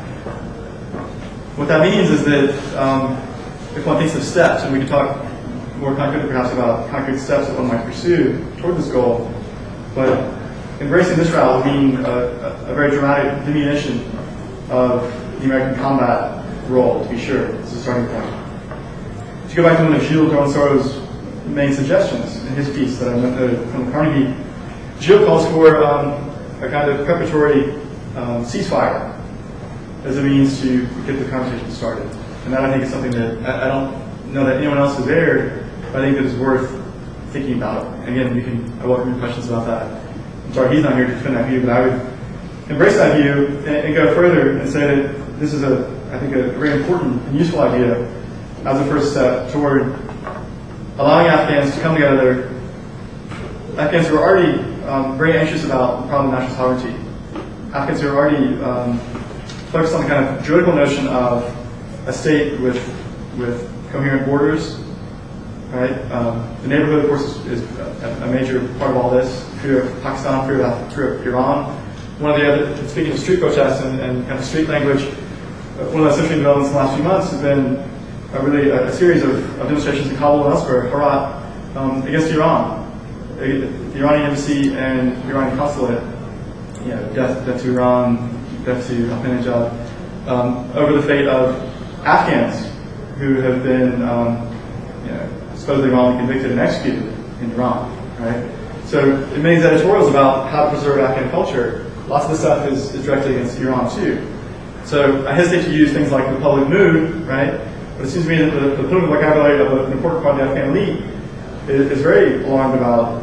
What that means is that if one thinks of steps, and we can talk more concretely perhaps about concrete steps that one might pursue toward this goal, but embracing this route would mean a very dramatic diminution of the American combat role, to be sure. This is a starting point. To go back to one of Gilles Dornsoro's main suggestions in his piece that I noted from Carnegie, Gilles calls for a kind of preparatory ceasefire as a means to get the conversation started. And that, I think, is something that I don't know that anyone else has aired, but I think that is worth thinking about. And again, I welcome your questions about that. I'm sorry he's not here to defend that view, but I would embrace that view and go further and say that this is I think, a very important and useful idea as a first step toward allowing Afghans to come together, Afghans who are already very anxious about the problem of national sovereignty, Afghans who are already focused on the kind of juridical notion of a state with coherent borders, right? The neighborhood, of course, is a major part of all this. Fear of Pakistan, fear of Iran. One of the other, speaking of street protests and kind of street language, one of the interesting developments in the last few months has been really a series of demonstrations in Kabul and elsewhere, Herat, against Iran. The Iranian embassy and the Iranian consulate, death to Iran, death to Ahmadinejad, over the fate of Afghans who have been supposedly wrongly convicted and executed in Iran, right? So in many editorials about how to preserve Afghan culture, lots of the stuff is directly against Iran too. So I hesitate to use things like the public mood, right? But it seems to me that the political vocabulary of an important part of the Afghan elite is very alarmed about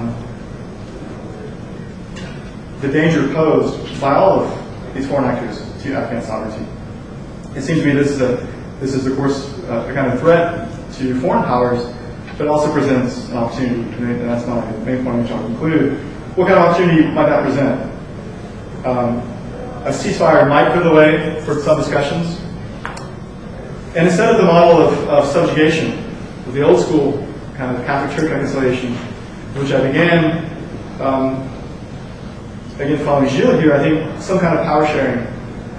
the danger posed by all of these foreign actors to Afghan sovereignty. It seems to me this is of course a kind of threat to foreign powers, but also presents an opportunity, and that's my main point which I'll conclude. What kind of opportunity might that present? A ceasefire might clear the way for some discussions. And instead of the model of subjugation, of the old school kind of Catholic Church reconciliation, which I began, again following Gilles here, I think some kind of power sharing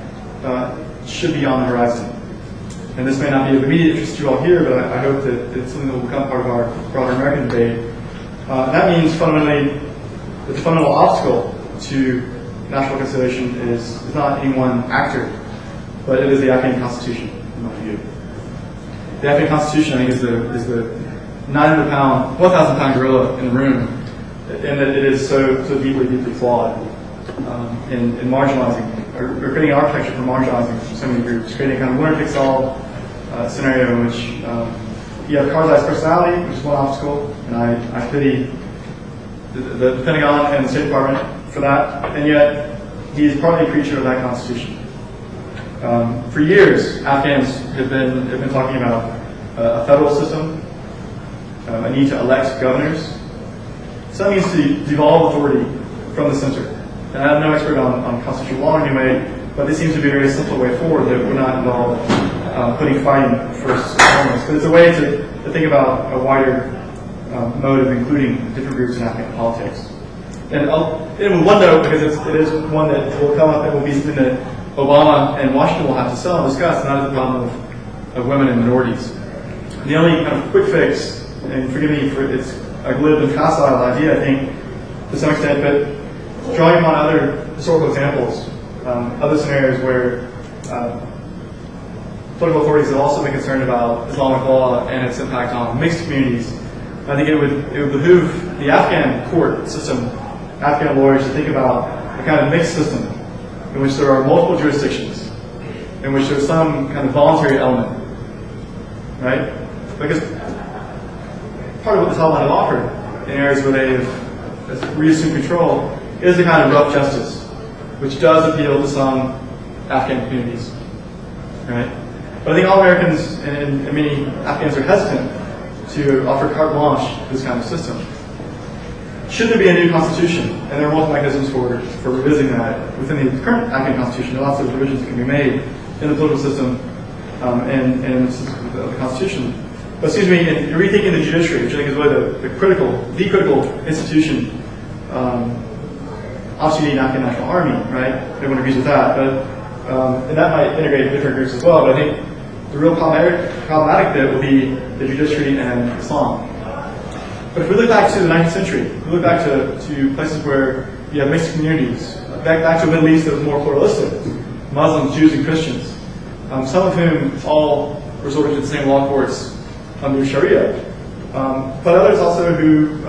should be on the horizon. And this may not be of immediate interest to you all here, but I hope that it's something that will become part of our broader American debate. That means fundamentally that the fundamental obstacle to national reconciliation is not any one actor, but it is the Afghan Constitution, in my view. The Afghan Constitution, I think, is the 900-pound, 1,000-pound gorilla in the room, and that it is so deeply flawed in marginalizing, or creating an architecture for marginalizing so many groups, creating a kind of winner-takes-all scenario in which you have Karzai's personality, which is one obstacle, and I pity the Pentagon and the State Department for that, and yet he is partly a creature of that Constitution. For years, Afghans have been talking about a federal system, a need to elect governors. So that means to devolve authority from the center. And I'm no expert on constitutional law in any way, but this seems to be a very simple way forward that would not involve putting fighting first and foremost. But it's a way to think about a wider mode of including different groups in Afghan politics. And with one note, because it is one that will come up and will be something that Obama and Washington will have to sell and discuss, and that is the problem of women and minorities. The only kind of quick fix, and forgive me for it's a glib and facile idea, I think, to some extent, but drawing upon other historical examples, other scenarios where political authorities have also been concerned about Islamic law and its impact on mixed communities. I think it would behoove the Afghan court system, Afghan lawyers, to think about a kind of mixed system in which there are multiple jurisdictions, in which there's some kind of voluntary element, right? Because part of what the Taliban have offered in areas where they have reassumed control is the kind of rough justice, which does appeal to some Afghan communities, right? But I think all Americans and many Afghans are hesitant to offer carte blanche to this kind of system. Should there be a new constitution, and there are multiple mechanisms for revisiting that within the current Afghan constitution, there are lots of revisions that can be made in the political system and the system of the constitution. But excuse me, in rethinking the judiciary, which I think is really the critical institution, obviously you need an Afghan National Army, right? Everyone agrees with that, but and that might integrate different groups as well. But I think the real problematic bit will be the judiciary and Islam. But if we look back to the 19th century, if we look back to places where you have mixed communities, back to a Middle East that was more pluralistic, Muslims, Jews, and Christians, some of whom all resorted to the same law courts under Sharia, but others also who,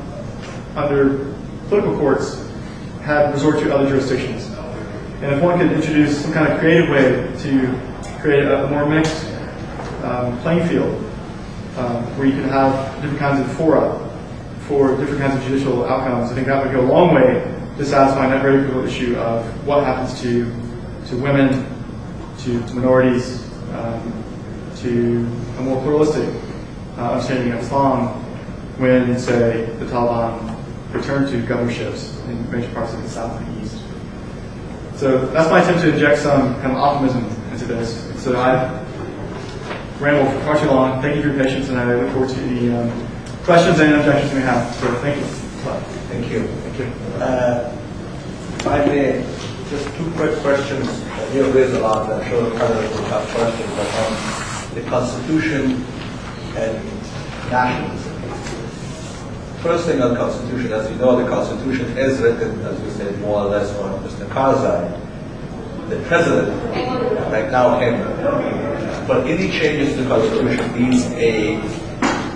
under political courts, had resorted to other jurisdictions. And if one could introduce some kind of creative way to create a more mixed playing field, where you can have different kinds of fora for different kinds of judicial outcomes, I think that would go a long way to satisfying that very critical issue of what happens to women, to minorities, to a more pluralistic understanding of Islam when, say, the Taliban return to governorships in major parts of the South and the East. So that's my attempt to inject some kind of optimism into this. So I've rambled for far too long. Thank you for your patience, and I look forward to any questions and objections you may have. So thank you. Thank you. If I may, just two quick questions. You have raised a lot, I'm sure others will have questions, but on the Constitution and nationalism. First thing on Constitution, as you know, the Constitution is written, as you said, more or less for Mr. Karzai, the president, right now him. But any changes to the Constitution needs it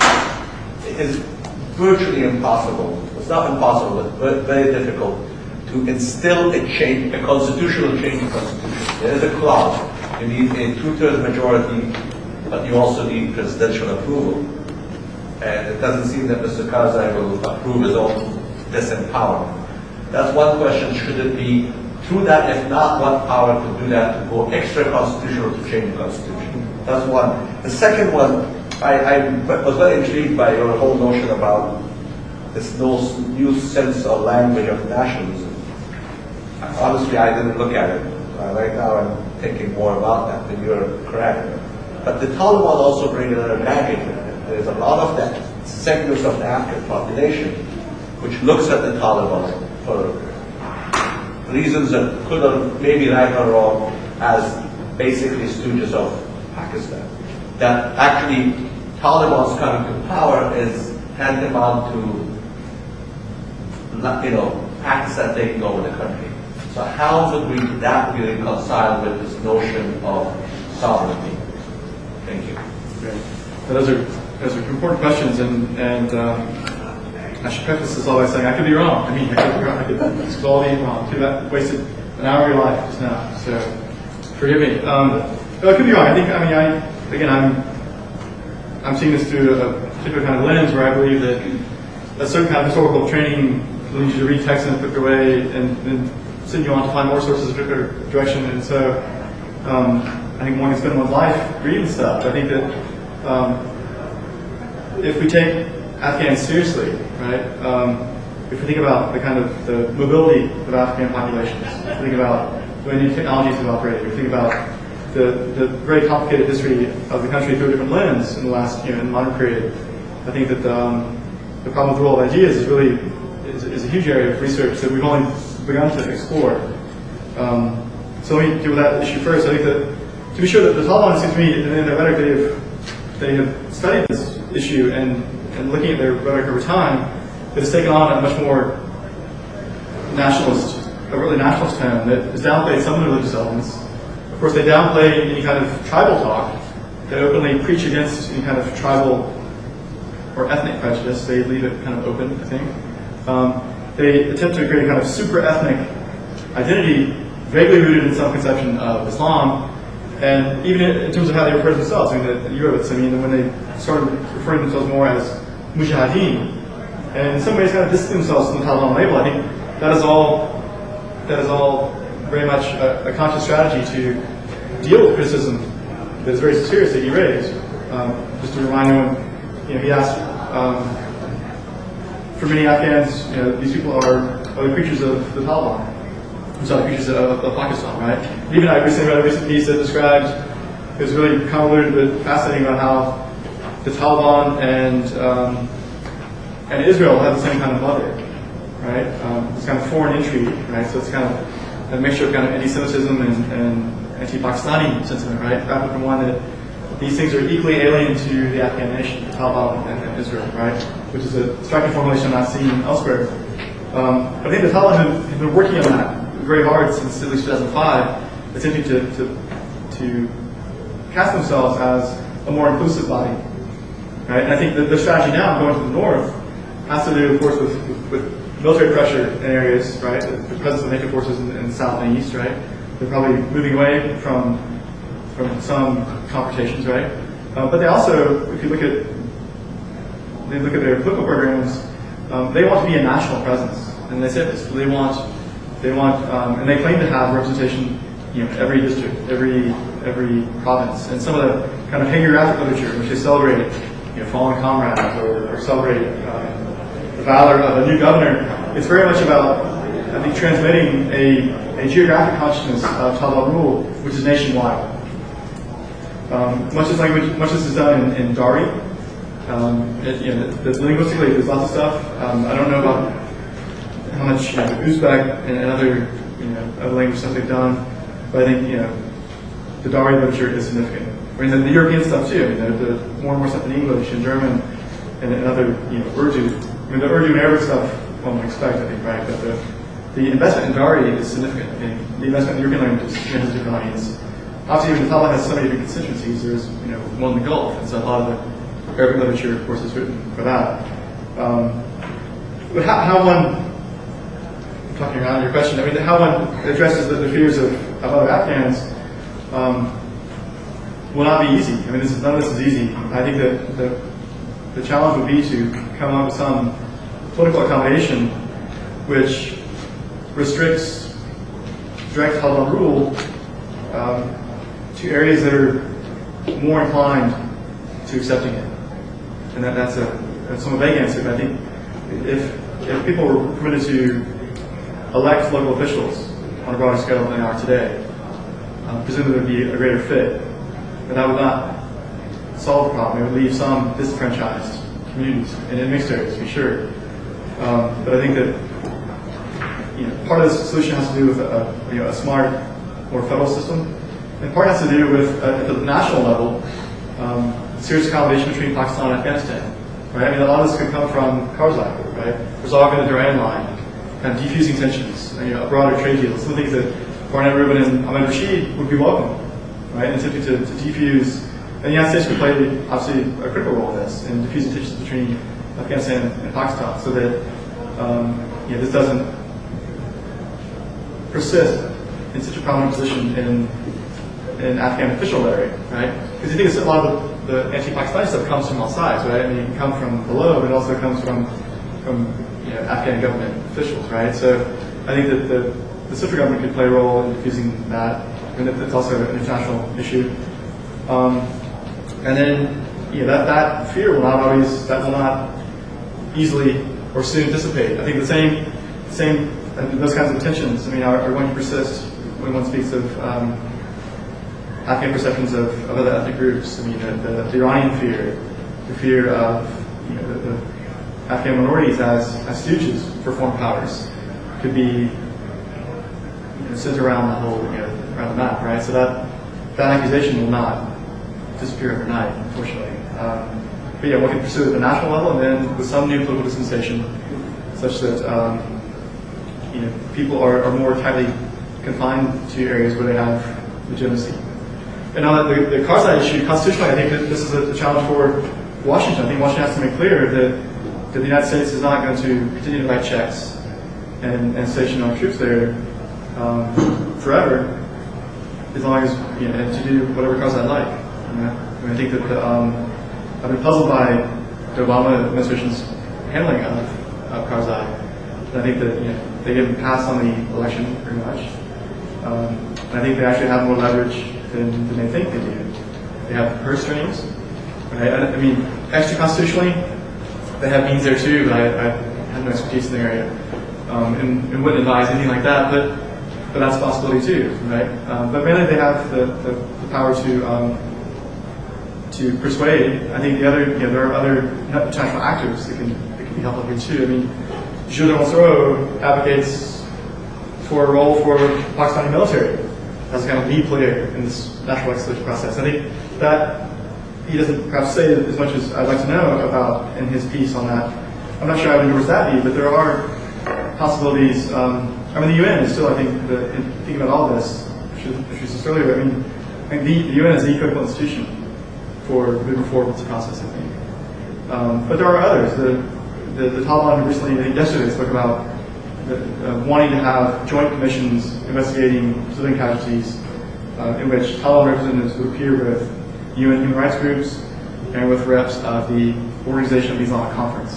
is virtually impossible. It's not impossible, but very difficult to to instill a change, a constitutional change in the Constitution. There is a clause. You need a 2/3 majority, but you also need presidential approval. And it doesn't seem that Mr. Karzai will approve his own disempowerment. That's one question. Should it be through that? If not, what power to do that, to go extra constitutional to change the Constitution? That's one. The second one, I was very intrigued by your whole notion about this new sense or language of nationalism. Honestly, I didn't look at it. Right now I'm thinking more about that, and you're correct. But the Taliban also bring another baggage with it. There's a lot of that segments of the Afghan population which looks at the Taliban for reasons that could or maybe right or wrong as basically stooges of Pakistan. That actually Taliban's coming to power is tantamount to Pakistan taking over the country. So how would that be reconciled with this notion of sovereignty? Thank you. Great. Well, those are important questions, and I should preface this all by saying I could be wrong. I could be wrong. This could all be wrong. I wasted an hour of your life just now, so forgive me. No, I could be wrong. I'm seeing this through a particular kind of lens where I believe that a certain kind of historical training leads you to read text in a particular way and send you on to find more sources in a particular direction. And so I think one can spend one's life reading stuff. I think that if we take Afghans seriously, right, if we think about the kind of the mobility of Afghan populations, if we think about the way new technologies have operated, if we think about the very complicated history of the country through a different lens in the last, in the modern period, I think that the problem with the role of ideas is really is a huge area of research that we've only begun to explore. So let me deal with that issue first. I think that to be sure that the Taliban, it seems to me, in their rhetoric, they have studied this issue and looking at their rhetoric over time, it has taken on a much more nationalist tone that has downplayed some of the religious elements. Of course, they downplay any kind of tribal talk. They openly preach against any kind of tribal or ethnic prejudice. They leave it kind of open, I think. They attempt to create a kind of super-ethnic identity, vaguely rooted in some conception of Islam, and even in terms of how they refer to themselves. I mean, the Europeans, when they started referring to themselves more as mujahideen, and in some ways kind of distance themselves from the Taliban label, I think that is all very much a conscious strategy to deal with criticism that is very serious that you raised. Just to remind everyone, he asked, for many Afghans, these people are the creatures of the Taliban. I'm sorry, creatures of Pakistan, right? Even I recently read a recent piece that described, it was really convoluted but fascinating about how the Taliban and Israel have the same kind of mother, right? It's kind of foreign intrigue, right? So it's kind of a mixture of kind of anti-Semitism and anti-Pakistani sentiment, right? Rather than one that these things are equally alien to the Afghan nation, the Taliban and Israel, right? Which is a striking formulation I'm not seeing elsewhere. I think the Taliban have been working on that very hard since at least 2005, attempting to cast themselves as a more inclusive body, right? And I think that the strategy now, going to the north, has to do, of course, with military pressure in areas, right? The presence of NATO forces in the south and east, right? They're probably moving away from some confrontations, right? But they also, if you look at their political programs, they want to be a national presence, and they said this. They want, and they claim to have representation, every district, every province, and some of the kind of hagiographic literature in which they celebrate, fallen comrades or celebrate the valor of a new governor. It's very much about, I think, transmitting a geographic consciousness of Taliban rule, which is nationwide. Much as this is done in Dari. Linguistically, there's lots of stuff. I don't know about how much Uzbek and other language stuff they've done, but I think the Dari literature is significant. I mean, the European stuff too. I mean, the more and more stuff in English and German and other Urdu. I mean, the Urdu and Arabic stuff one would expect, I think, right? But the investment in Dari is significant. I mean, the investment in European languages has different audience. Obviously, the Taliban has so many different constituencies. There's one in the Gulf, and so a lot of the Arabic literature, of course, is written for that. But how one talking around your question, I mean, how one addresses the fears of other Afghans will not be easy. I mean, none of this is easy. I think that the challenge would be to come up with some political accommodation which restricts direct Taliban rule to areas that are more inclined to accepting it. And that's a somewhat vague answer, but I think if people were permitted to elect local officials on a broader scale than they are today, presumably there would be a greater fit. But that would not solve the problem. It would leave some disenfranchised communities and in mixed areas, to be sure. But I think that part of the solution has to do with a smart, more federal system, and part has to do with at the national level, serious accommodation between Pakistan and Afghanistan. Right? I mean, a lot of this could come from Karzai, right? Resolving the Durand line, kind of defusing tensions, a broader trade deal. Some of the things that Barnett Rubin and Ahmed Rashid would be welcome, right? And attempting to defuse. And the United States could play, obviously, a critical role in this, in diffusing tensions between Afghanistan and Pakistan, so that this doesn't persist in such a prominent position in Afghan official rhetoric, right? Because you think a lot of the anti-Pakistani stuff comes from all sides, right? I mean, it can come from below, but it also comes from Afghan government officials, right? So I think that the central government could play a role in diffusing that, and it's also an international issue. And then, that fear will not easily or soon dissipate. I think the same those kinds of tensions, are going to persist when one speaks of Afghan perceptions of other ethnic groups. I mean, the Iranian fear, the fear of the Afghan minorities as stooges for foreign powers, could be centered around the whole around the map, right? So that accusation will not disappear overnight, unfortunately. But one can pursue it at the national level, and then with some new political dispensation, such that people are more tightly confined to areas where they have legitimacy. And on the Karzai issue, constitutionally, I think that this is a challenge for Washington. I think Washington has to make clear that the United States is not going to continue to write checks and station our troops there forever, as long as and to do whatever Karzai like. I think that I've been puzzled by the Obama administration's handling of Karzai. And I think that they didn't pass on the election very much. And I think they actually have more leverage than they think they do. They have purse strings. Right? I mean, extra constitutionally, they have means there too, but I have no expertise in the area and wouldn't advise anything like that. But that's a possibility too, right? But mainly they have the power to persuade. I think there are other international actors that can be helpful here too. I mean, Jules Monseau advocates for a role for the Pakistani military as a kind of lead player in this natural legislation process. I think that he doesn't perhaps say as much as I'd like to know about in his piece on that. I'm not sure how endorse that be, but there are possibilities. The UN is still, I think, in thinking about all this, which was discussed earlier. I think the UN is the critical institution for moving forward with this process, I think. But there are others. The Taliban recently, I think yesterday, spoke about wanting to have joint commissions investigating civilian casualties in which Taliban representatives would appear with UN human rights groups and with reps of the Organization of the Islamic Conference.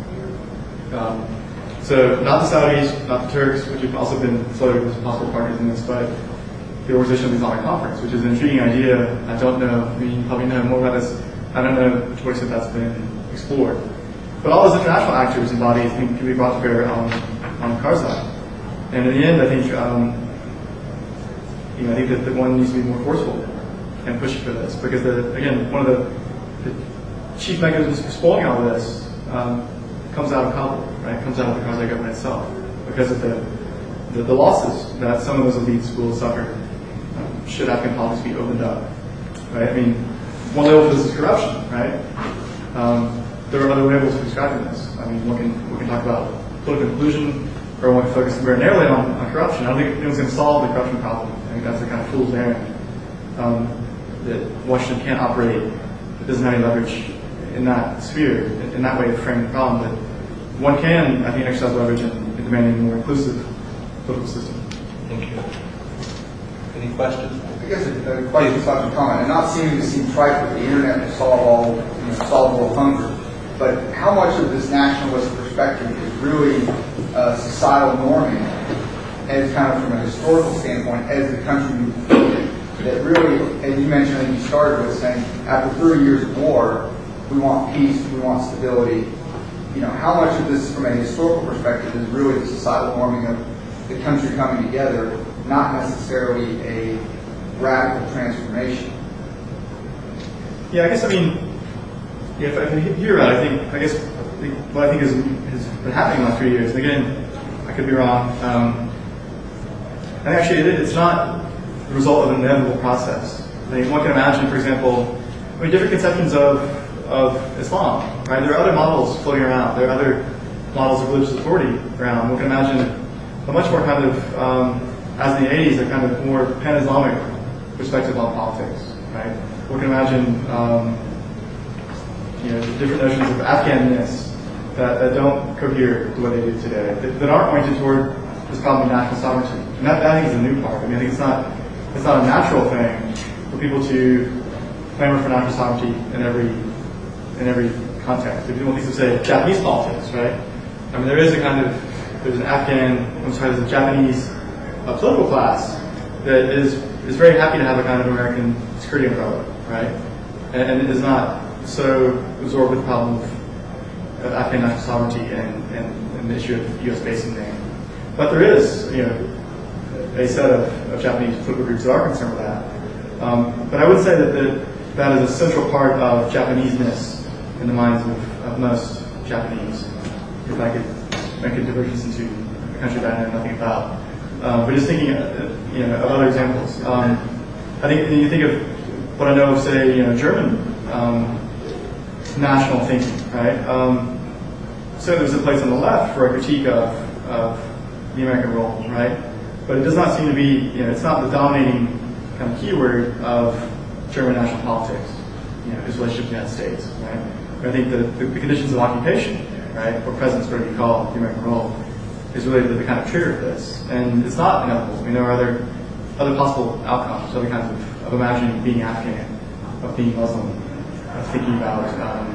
So not the Saudis, not the Turks, which have also been floated as possible partners in this, but the Organization of the Islamic Conference, which is an intriguing idea. I don't know, you probably know more about this. I don't know to what extent that's been explored. But all those international actors and bodies can be brought to bear on Karzai. And in the end, I think I think that one needs to be more forceful and pushing for this, because again, one of the chief mechanisms for spoiling all of this comes out of Kabul, right? Comes out of the Karzai government itself, because of the losses that some of those elites will suffer should Afghan politics be opened up, right? I mean, one label for this is corruption, right? There are other labels for describing this. I mean, we can talk about political inclusion, or we want to focus very narrowly on corruption. I don't think anyone's going to solve the corruption problem. I think that's a kind of fool's errand. That Washington can't operate, it doesn't have any leverage in that sphere, in that way of framing the problem. But one can, I think, exercise leverage in demanding more inclusive political system. Thank you. Any questions? I guess a question about the comment, and not seeming to seem trite that the internet will solve all hunger, but how much of this nationalist perspective is really societal norming, as kind of from a historical standpoint, as the country moves forward? That really, and you mentioned, and you started with saying, after 30 years of war, we want peace, we want stability. How much of this, from a historical perspective, is really the societal norming of the country coming together, not necessarily a radical transformation? Yeah, I guess, if I can hear that, what I think has been happening in the last 3 years, and again, I could be wrong, and actually it's not the result of an inevitable process. One can imagine, for example, different conceptions of Islam, right? There are other models floating around. There are other models of religious authority around. One can imagine a much more kind of, as in the 80s, a kind of more pan-Islamic perspective on politics, right? One can imagine, different notions of Afghanness that don't cohere the way they do today, that aren't pointed toward this problem of national sovereignty. And that I think is a new part. I think it's not a natural thing for people to clamor for national sovereignty in every context. If you want to say Japanese politics, right? There's a Japanese political class that is very happy to have a kind of American security umbrella, right? And it is not so absorbed with the problem of Afghan national sovereignty and the issue of U.S. basing there. But there is, a set of Japanese political groups that are concerned with that. But I would say that is a central part of Japanese-ness in the minds of most Japanese. If I could make a divergence into a country that I know nothing about. But just thinking, of other examples. I think you think of what I know of, say, German national thinking, right? So there's a place on the left for a critique of the American role, right? But it does not seem to be, it's not the dominating kind of keyword of German national politics, its relationship to the United States, right? But I think the conditions of occupation, right, or presence, whatever you call it, the American role, is really the kind of trigger of this. And it's not inevitable. There are other possible outcomes, other kinds of imagining being Afghan, of being Muslim, of thinking about,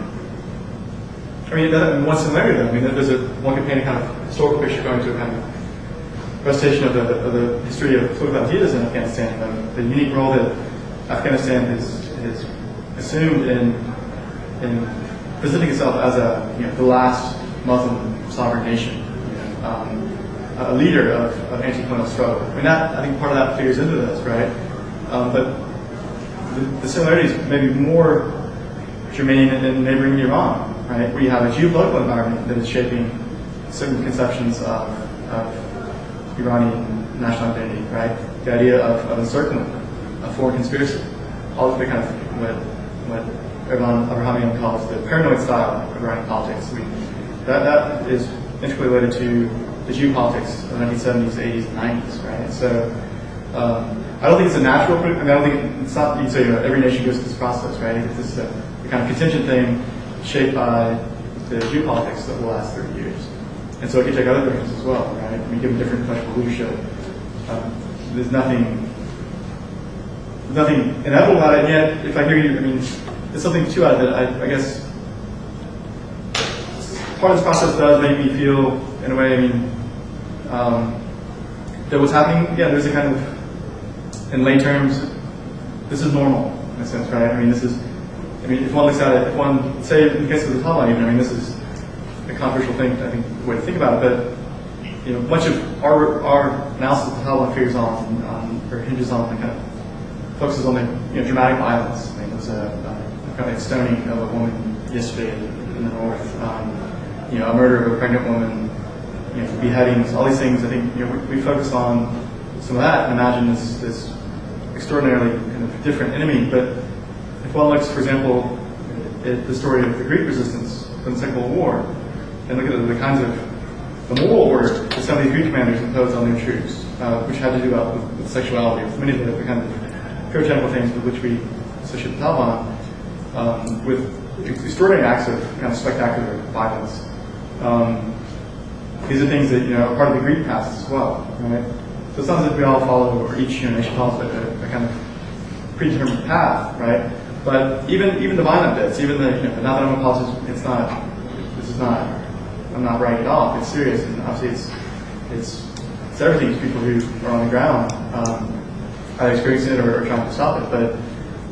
one similarity though, one can paint a kind of historical picture going to a kind of recitation of the history of political ideas in Afghanistan, of the unique role that Afghanistan has assumed in presenting itself as the last Muslim sovereign nation, a leader of anti-colonial struggle. I think part of that figures into this, right? But the similarities may be more germane in neighboring Iran, right? Where you have a geopolitical environment that is shaping certain conceptions of Iranian national identity, right? The idea of encirclement, a foreign conspiracy, all of the kind of what Erdogan Abrahamian calls the paranoid style of Iranian politics. That is intricately related to the geopolitics of the 1970s, 80s, and 90s, right? So I don't think it's a natural. I don't think it's not. You'd say every nation goes through this process, right? I think this is the kind of contingent thing shaped by the geopolitics of the last 30 years. And so it can take other directions as well, right? Given different political leadership, there's nothing inevitable about it. Yet, if I hear you, there's something too out of it. I guess part of this process does make me feel, in a way, that what's happening. Yeah, there's a kind of, in lay terms, this is normal in a sense, right? This is. If one looks at it, say in the case of the Taliban, even, this is a controversial thing, I think, the way to think about it, but much of our analysis of the Taliban figures on or hinges on the kind of focuses on the dramatic violence. There was a kind of stoning of a woman yesterday in the north, a murder of a pregnant woman, beheadings, all these things. I think we focus on some of that and imagine this extraordinarily kind of different enemy. But if one looks, for example, at the story of the Greek resistance from the Second World War, and look at the kinds of the moral order that some of these Greek commanders imposed on their troops, which had to do with sexuality, with many of the kind of puritanical things with which we associate the Taliban, with extraordinary acts of kind of spectacular violence. These are things that are part of the Greek past as well, right? So it's not as if we all follow, or each nation follows a kind of predetermined path, right? But even the violent bits, even the not that I'm a politician, this is not, I'm not writing it off. It's serious, and obviously it's everything to people who are on the ground, either experiencing it or trying to stop it. But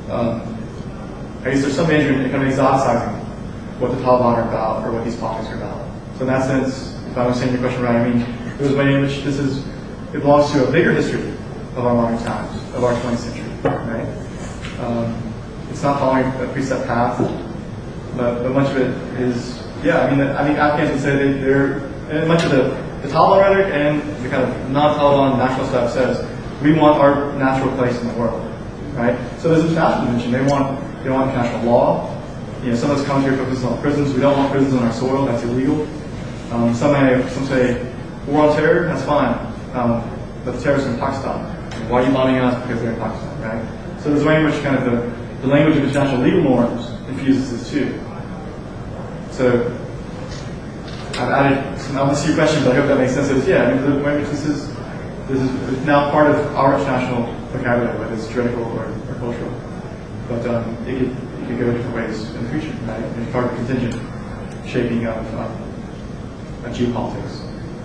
I guess there's some danger in kind of exoticizing what the Taliban are about or what these politics are about. So in that sense, if I was saying your question right, I mean, there's a way in which it belongs to a bigger history of our modern times, of our 20th century, right? It's not following a preset path, but much of it is, I think Afghans would say and much of the Taliban rhetoric and the kind of non-Taliban national stuff says, we want our natural place in the world, right? So there's an international dimension. They want international law. Some of this commentary focuses on prisons. We don't want prisons on our soil. That's illegal. Some say war on terror. That's fine, but the terrorists are in Pakistan. Why are you bombing us? Because they're in Pakistan, right? So there's a way in which kind of the language of international legal norms infuses this too. So I've added some elements to your question, but I hope that makes sense. The way in which this is now part of our international vocabulary, whether it's juridical or cultural. But it could go different ways in the future, right? It's part of the contingent shaping of geopolitics.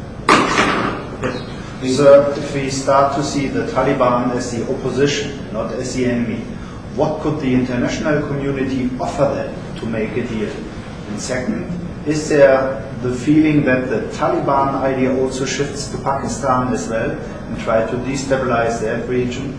Yes? So if we start to see the Taliban as the opposition, not as the enemy, what could the international community offer them to make a deal? And second, is there the feeling that the Taliban idea also shifts to Pakistan as well and try to destabilize that region?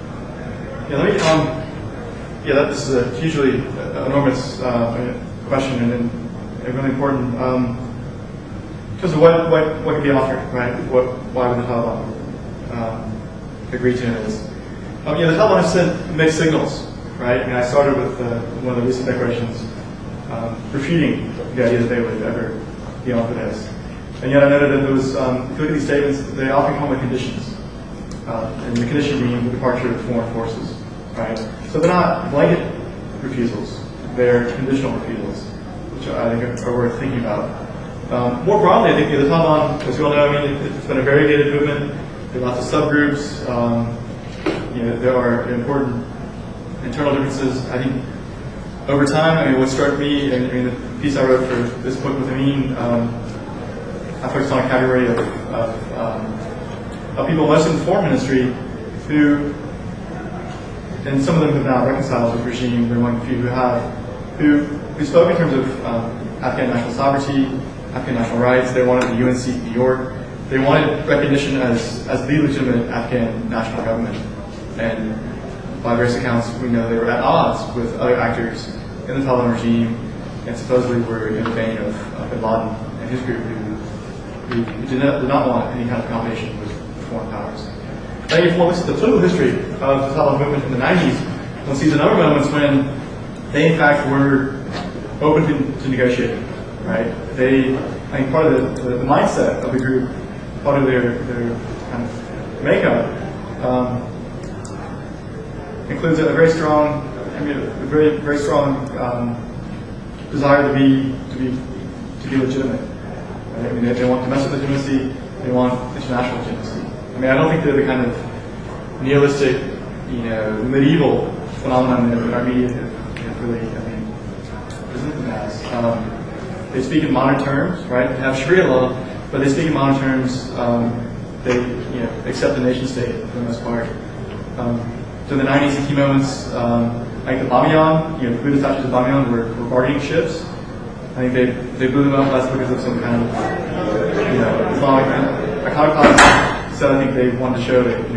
This is a hugely enormous question and really important. Because of what could be offered, right? Why would the Taliban agree to this? The Taliban have sent mixed signals, right? I started with one of the recent declarations refuting the idea that they would ever be on for this. And yet I noted that there was, if you look at these statements, they often come with conditions. And the condition being the departure of foreign forces, right? So they're not blanket refusals, they're conditional refusals, which I think are worth thinking about. More broadly, I think the Taliban, as you all know, it's been a variegated movement. There are lots of subgroups. There are important internal differences. I think over time, what struck me, the piece I wrote for this book with Amin, I focused on a category of people, mostly in the foreign ministry, who, and some of them have now reconciled with the regime. There are one few who spoke in terms of Afghan national sovereignty, Afghan national rights. They wanted the UNC in New York. They wanted recognition as the legitimate Afghan national government. And by various accounts, we know they were at odds with other actors in the Taliban regime, and supposedly were in the vein of bin Laden and his group, who did not want any kind of combination with foreign powers. I think if one looks at the political history of the Taliban movement in the 90s, one sees a number of moments when they in fact were open to negotiating, right? I think part of the mindset of the group, part of their kind of makeup, includes a very strong, very strong desire to be legitimate. Right? They want domestic legitimacy, they want international legitimacy. I don't think they're the kind of nihilistic, medieval phenomenon that our media have really, presented them as. They speak in modern terms, right? They have Sharia law, but they speak in modern terms. They, accept the nation state for the most part. So in the 90s, the key moments, like the Bamiyan, the Buddhist touches of Bamiyan were bargaining ships. I think they blew them up less because of some kind of, Islamic iconoclasm. So I think they wanted to show that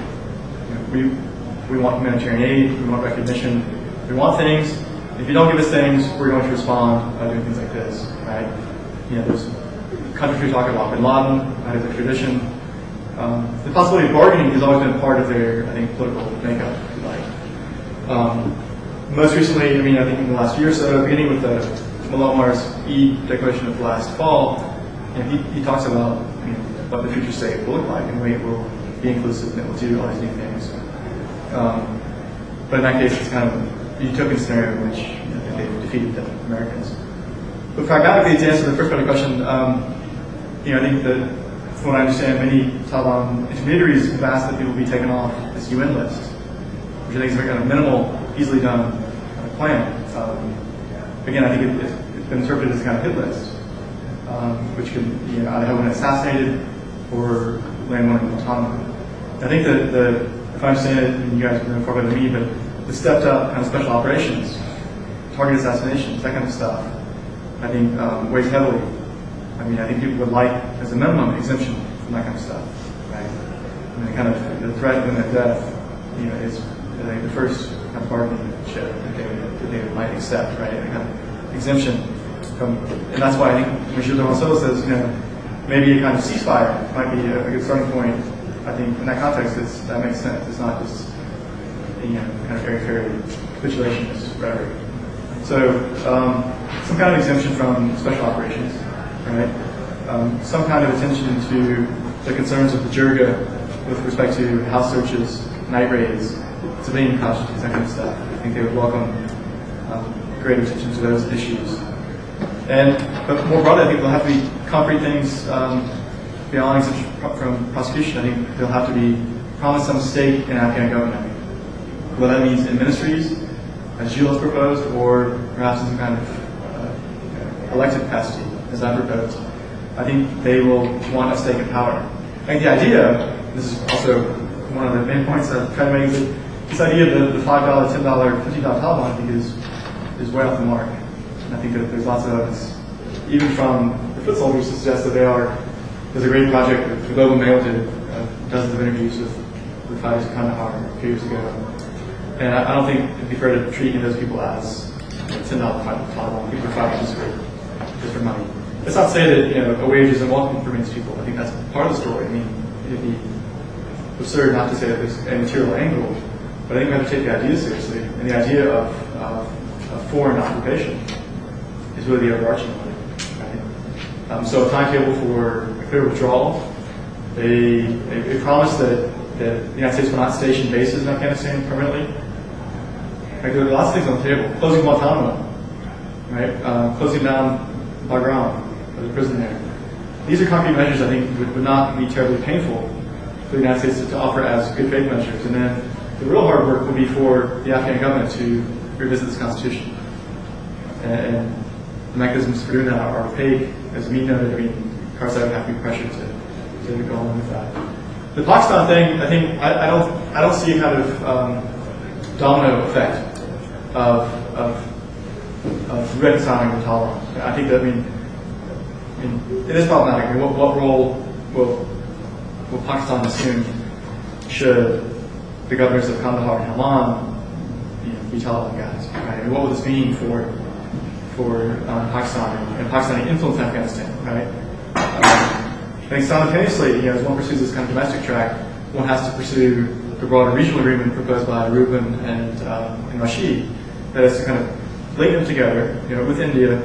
we want humanitarian aid, we want recognition, we want things. If you don't give us things, we're going to respond by doing things like this, right? There's countries who talk about bin Laden, that is a tradition. The possibility of bargaining has always been part of their, I think, political makeup, if you like. Most recently, I think in the last year or so, beginning with the Mullah Omar's Eid declaration of last fall, he talks about what the future state will look like, and it will be inclusive, and it will do all these new things. But in that case, it's kind of a utopian scenario in which they've defeated the Americans. But pragmatically, to answer the first part of the question, I think that, from what I understand, many Taliban intermediaries have asked that people be taken off this UN list, which I think is a very kind of minimal, easily done plan. Again, I think it's been interpreted as a kind of hit list, which could either have one assassinated or land one in Guantanamo. I think that if I understand it, and you guys are far better than me, but the stepped up kind of special operations, target assassinations, that kind of stuff, I think weighs heavily. I mean, I think people would like, as a minimum, exemption from that kind of stuff, right? I mean, kind of the threat of imminent death, is I think the first kind of bargaining chip that they might accept, right? A kind of exemption from, and that's why I think Monsieur Demonceau says, maybe a kind of ceasefire might be a good starting point. I think in that context, that makes sense. It's not just kind of airy-fairy capitulationist rhetoric. So some kind of exemption from special operations, right? Some kind of attention to the concerns of the Jirga with respect to house searches, night raids, civilian casualties, that kind of stuff. I think they would welcome greater attention to those issues. But more broadly, I think there'll have to be concrete things beyond exemption from prosecution. I think there'll have to be promised some stake in Afghan government. Whether that means in ministries, as Gilles has proposed, or perhaps in some kind of elected capacity, as I proposed. I think they will want a stake in power. I think the idea, this is also one of the main points I've tried to make, is that this idea of the $5, $10, $50 Taliban, I think is way off the mark. And I think that there's lots of evidence, even from the foot soldiers, to suggest that there's a great project that the Globe and Mail did dozens of interviews with fighters in Kandahar a few years ago. And I don't think it'd be fair to treat any of those people as $10 Taliban. People are fighting just for money. That's not to say that a wage isn't welcome for many people. I think that's part of the story. I mean, it'd be absurd not to say that there's a material angle, but I think we have to take the idea seriously. And the idea of foreign occupation is really the overarching one. Right? So a timetable for a clear withdrawal. They promised that the United States will not station bases in Afghanistan permanently. Right? There are lots of things on the table. Closing Guantanamo, right? Closing down Bagram, the prison there. These are concrete measures I think would not be terribly painful for the United States to offer as good faith measures. And then the real hard work will be for the Afghan government to revisit this constitution. And the mechanisms for doing that are opaque. As we noted, Karzai would have to be pressured to go along with that. The Pakistan thing, I think I don't see a kind of domino effect of reconciling the Taliban. I think that it is problematic. I mean, what role will Pakistan assume should the governors of Kandahar and Helmand be Taliban guys? Right? And what would this mean for Pakistan and Pakistani influence in Afghanistan? Right? I think simultaneously, as one pursues this kind of domestic track, one has to pursue the broader regional agreement proposed by Rubin and Rashid, that is to kind of link them together, with India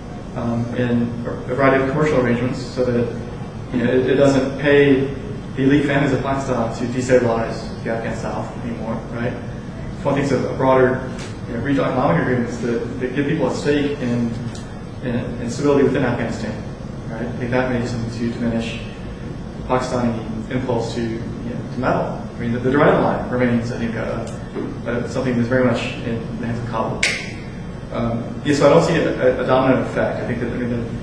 in a variety of commercial arrangements, so that it doesn't pay the elite families of Pakistan to destabilize the Afghan South anymore, right? One thinks of a broader regional economic agreements that give people a stake in stability within Afghanistan. Right? I think that may be something to diminish the Pakistani impulse to meddle. I mean, the Durrani line remains, I think, something that's very much in the hands of Kabul. So I don't see a dominant effect. I think that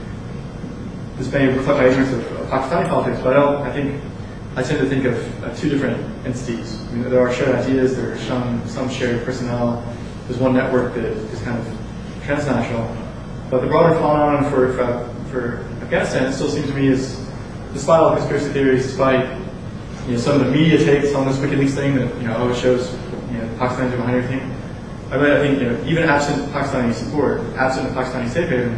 this may reflect my ignorance of Pakistani politics, but I tend to think of two different entities. I mean, there are shared ideas, there are some shared personnel. There's one network that is kind of transnational, but the broader phenomenon for Afghanistan, it still seems to me, is, despite all the conspiracy theories, despite some of the media takes on this WikiLeaks thing that it shows Pakistanis are behind everything. I think even absent Pakistani support, absent a Pakistani safe haven,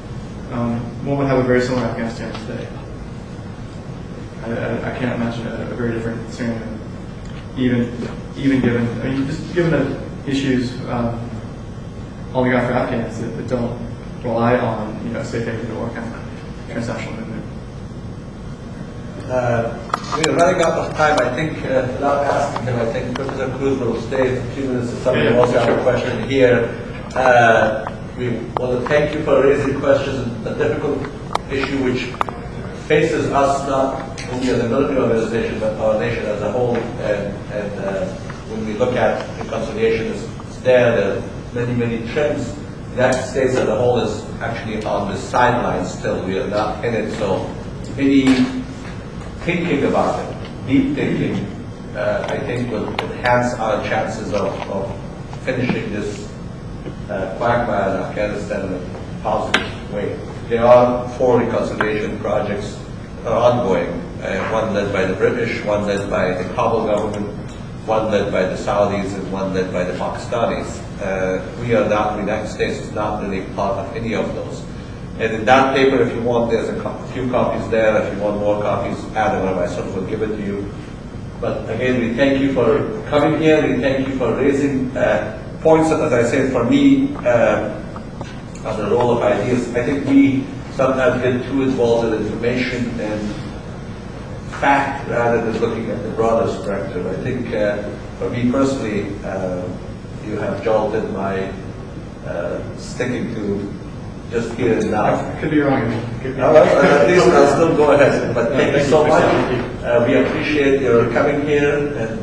one would have a very similar Afghanistan today. I can't imagine a very different scenario, even given just given the issues all we got for Afghans that don't rely on safe haven or kind of transnational movement. We're running out of time. I think without asking him, I think Professor Cruz will stay a few minutes if somebody wants to have a question here. We want to thank you for raising questions on a difficult issue which faces us not only as a military organization, but our nation as a whole. And when we look at reconciliation, it's there. There are many, many trends. The United States as a whole is actually on the sidelines still. We are not in it. So any thinking about it, deep thinking, I think will enhance our chances of finishing this quagmire in Afghanistan in a positive way. There are 4 reconciliation projects ongoing, one led by the British, one led by the Kabul government, one led by the Saudis, and one led by the Pakistanis. We are not, the United States is not really part of any of those. And in that paper, if you want, there's a few copies there. If you want more copies, Adam or myself will give it to you. But again, we thank you for coming here. We thank you for raising points that, as I said, for me, on the role of ideas, I think we sometimes get too involved in information and fact rather than looking at the broader spectrum. I think for me personally, you have jolted my sticking to just here and now. I could be wrong. At least I'll still go ahead. But thank you so much. We appreciate your coming here and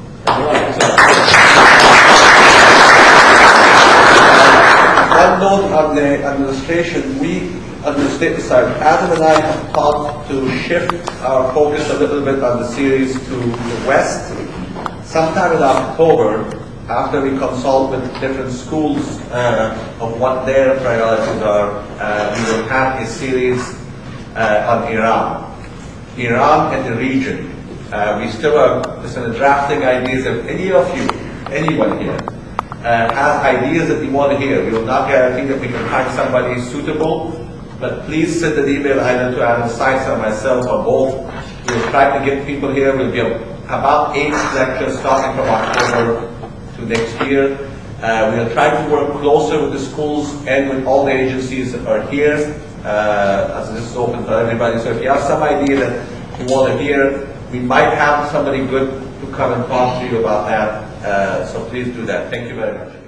one note on the administration, we on the state side, Adam and I have thought to shift our focus a little bit on the series to the West. Sometime in October, after we consult with different schools of what their priorities are, we will have a series on Iran and the region. We still are just drafting ideas. If any of you, anyone here, has ideas that we want to hear, we will not guarantee that we can find somebody suitable, but please send an email either to Adam Sykes or myself or both. We'll try to get people here. We'll be about 8 lectures starting from October to next year. We'll try to work closer with the schools and with all the agencies that are here, as this is open for everybody. So if you have some idea that you want to hear, we might have somebody good to come and talk to you about that. So please do that. Thank you very much.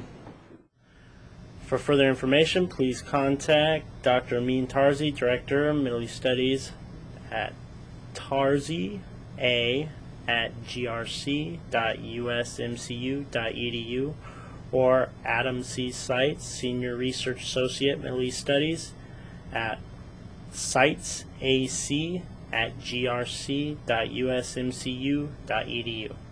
For further information, please contact Dr. Amin Tarzi, Director of Middle East Studies, at tarzia@grc.usmcu.edu, or Adam C. Seitz, Senior Research Associate, Middle East Studies, at seitzac@grc.usmcu.edu.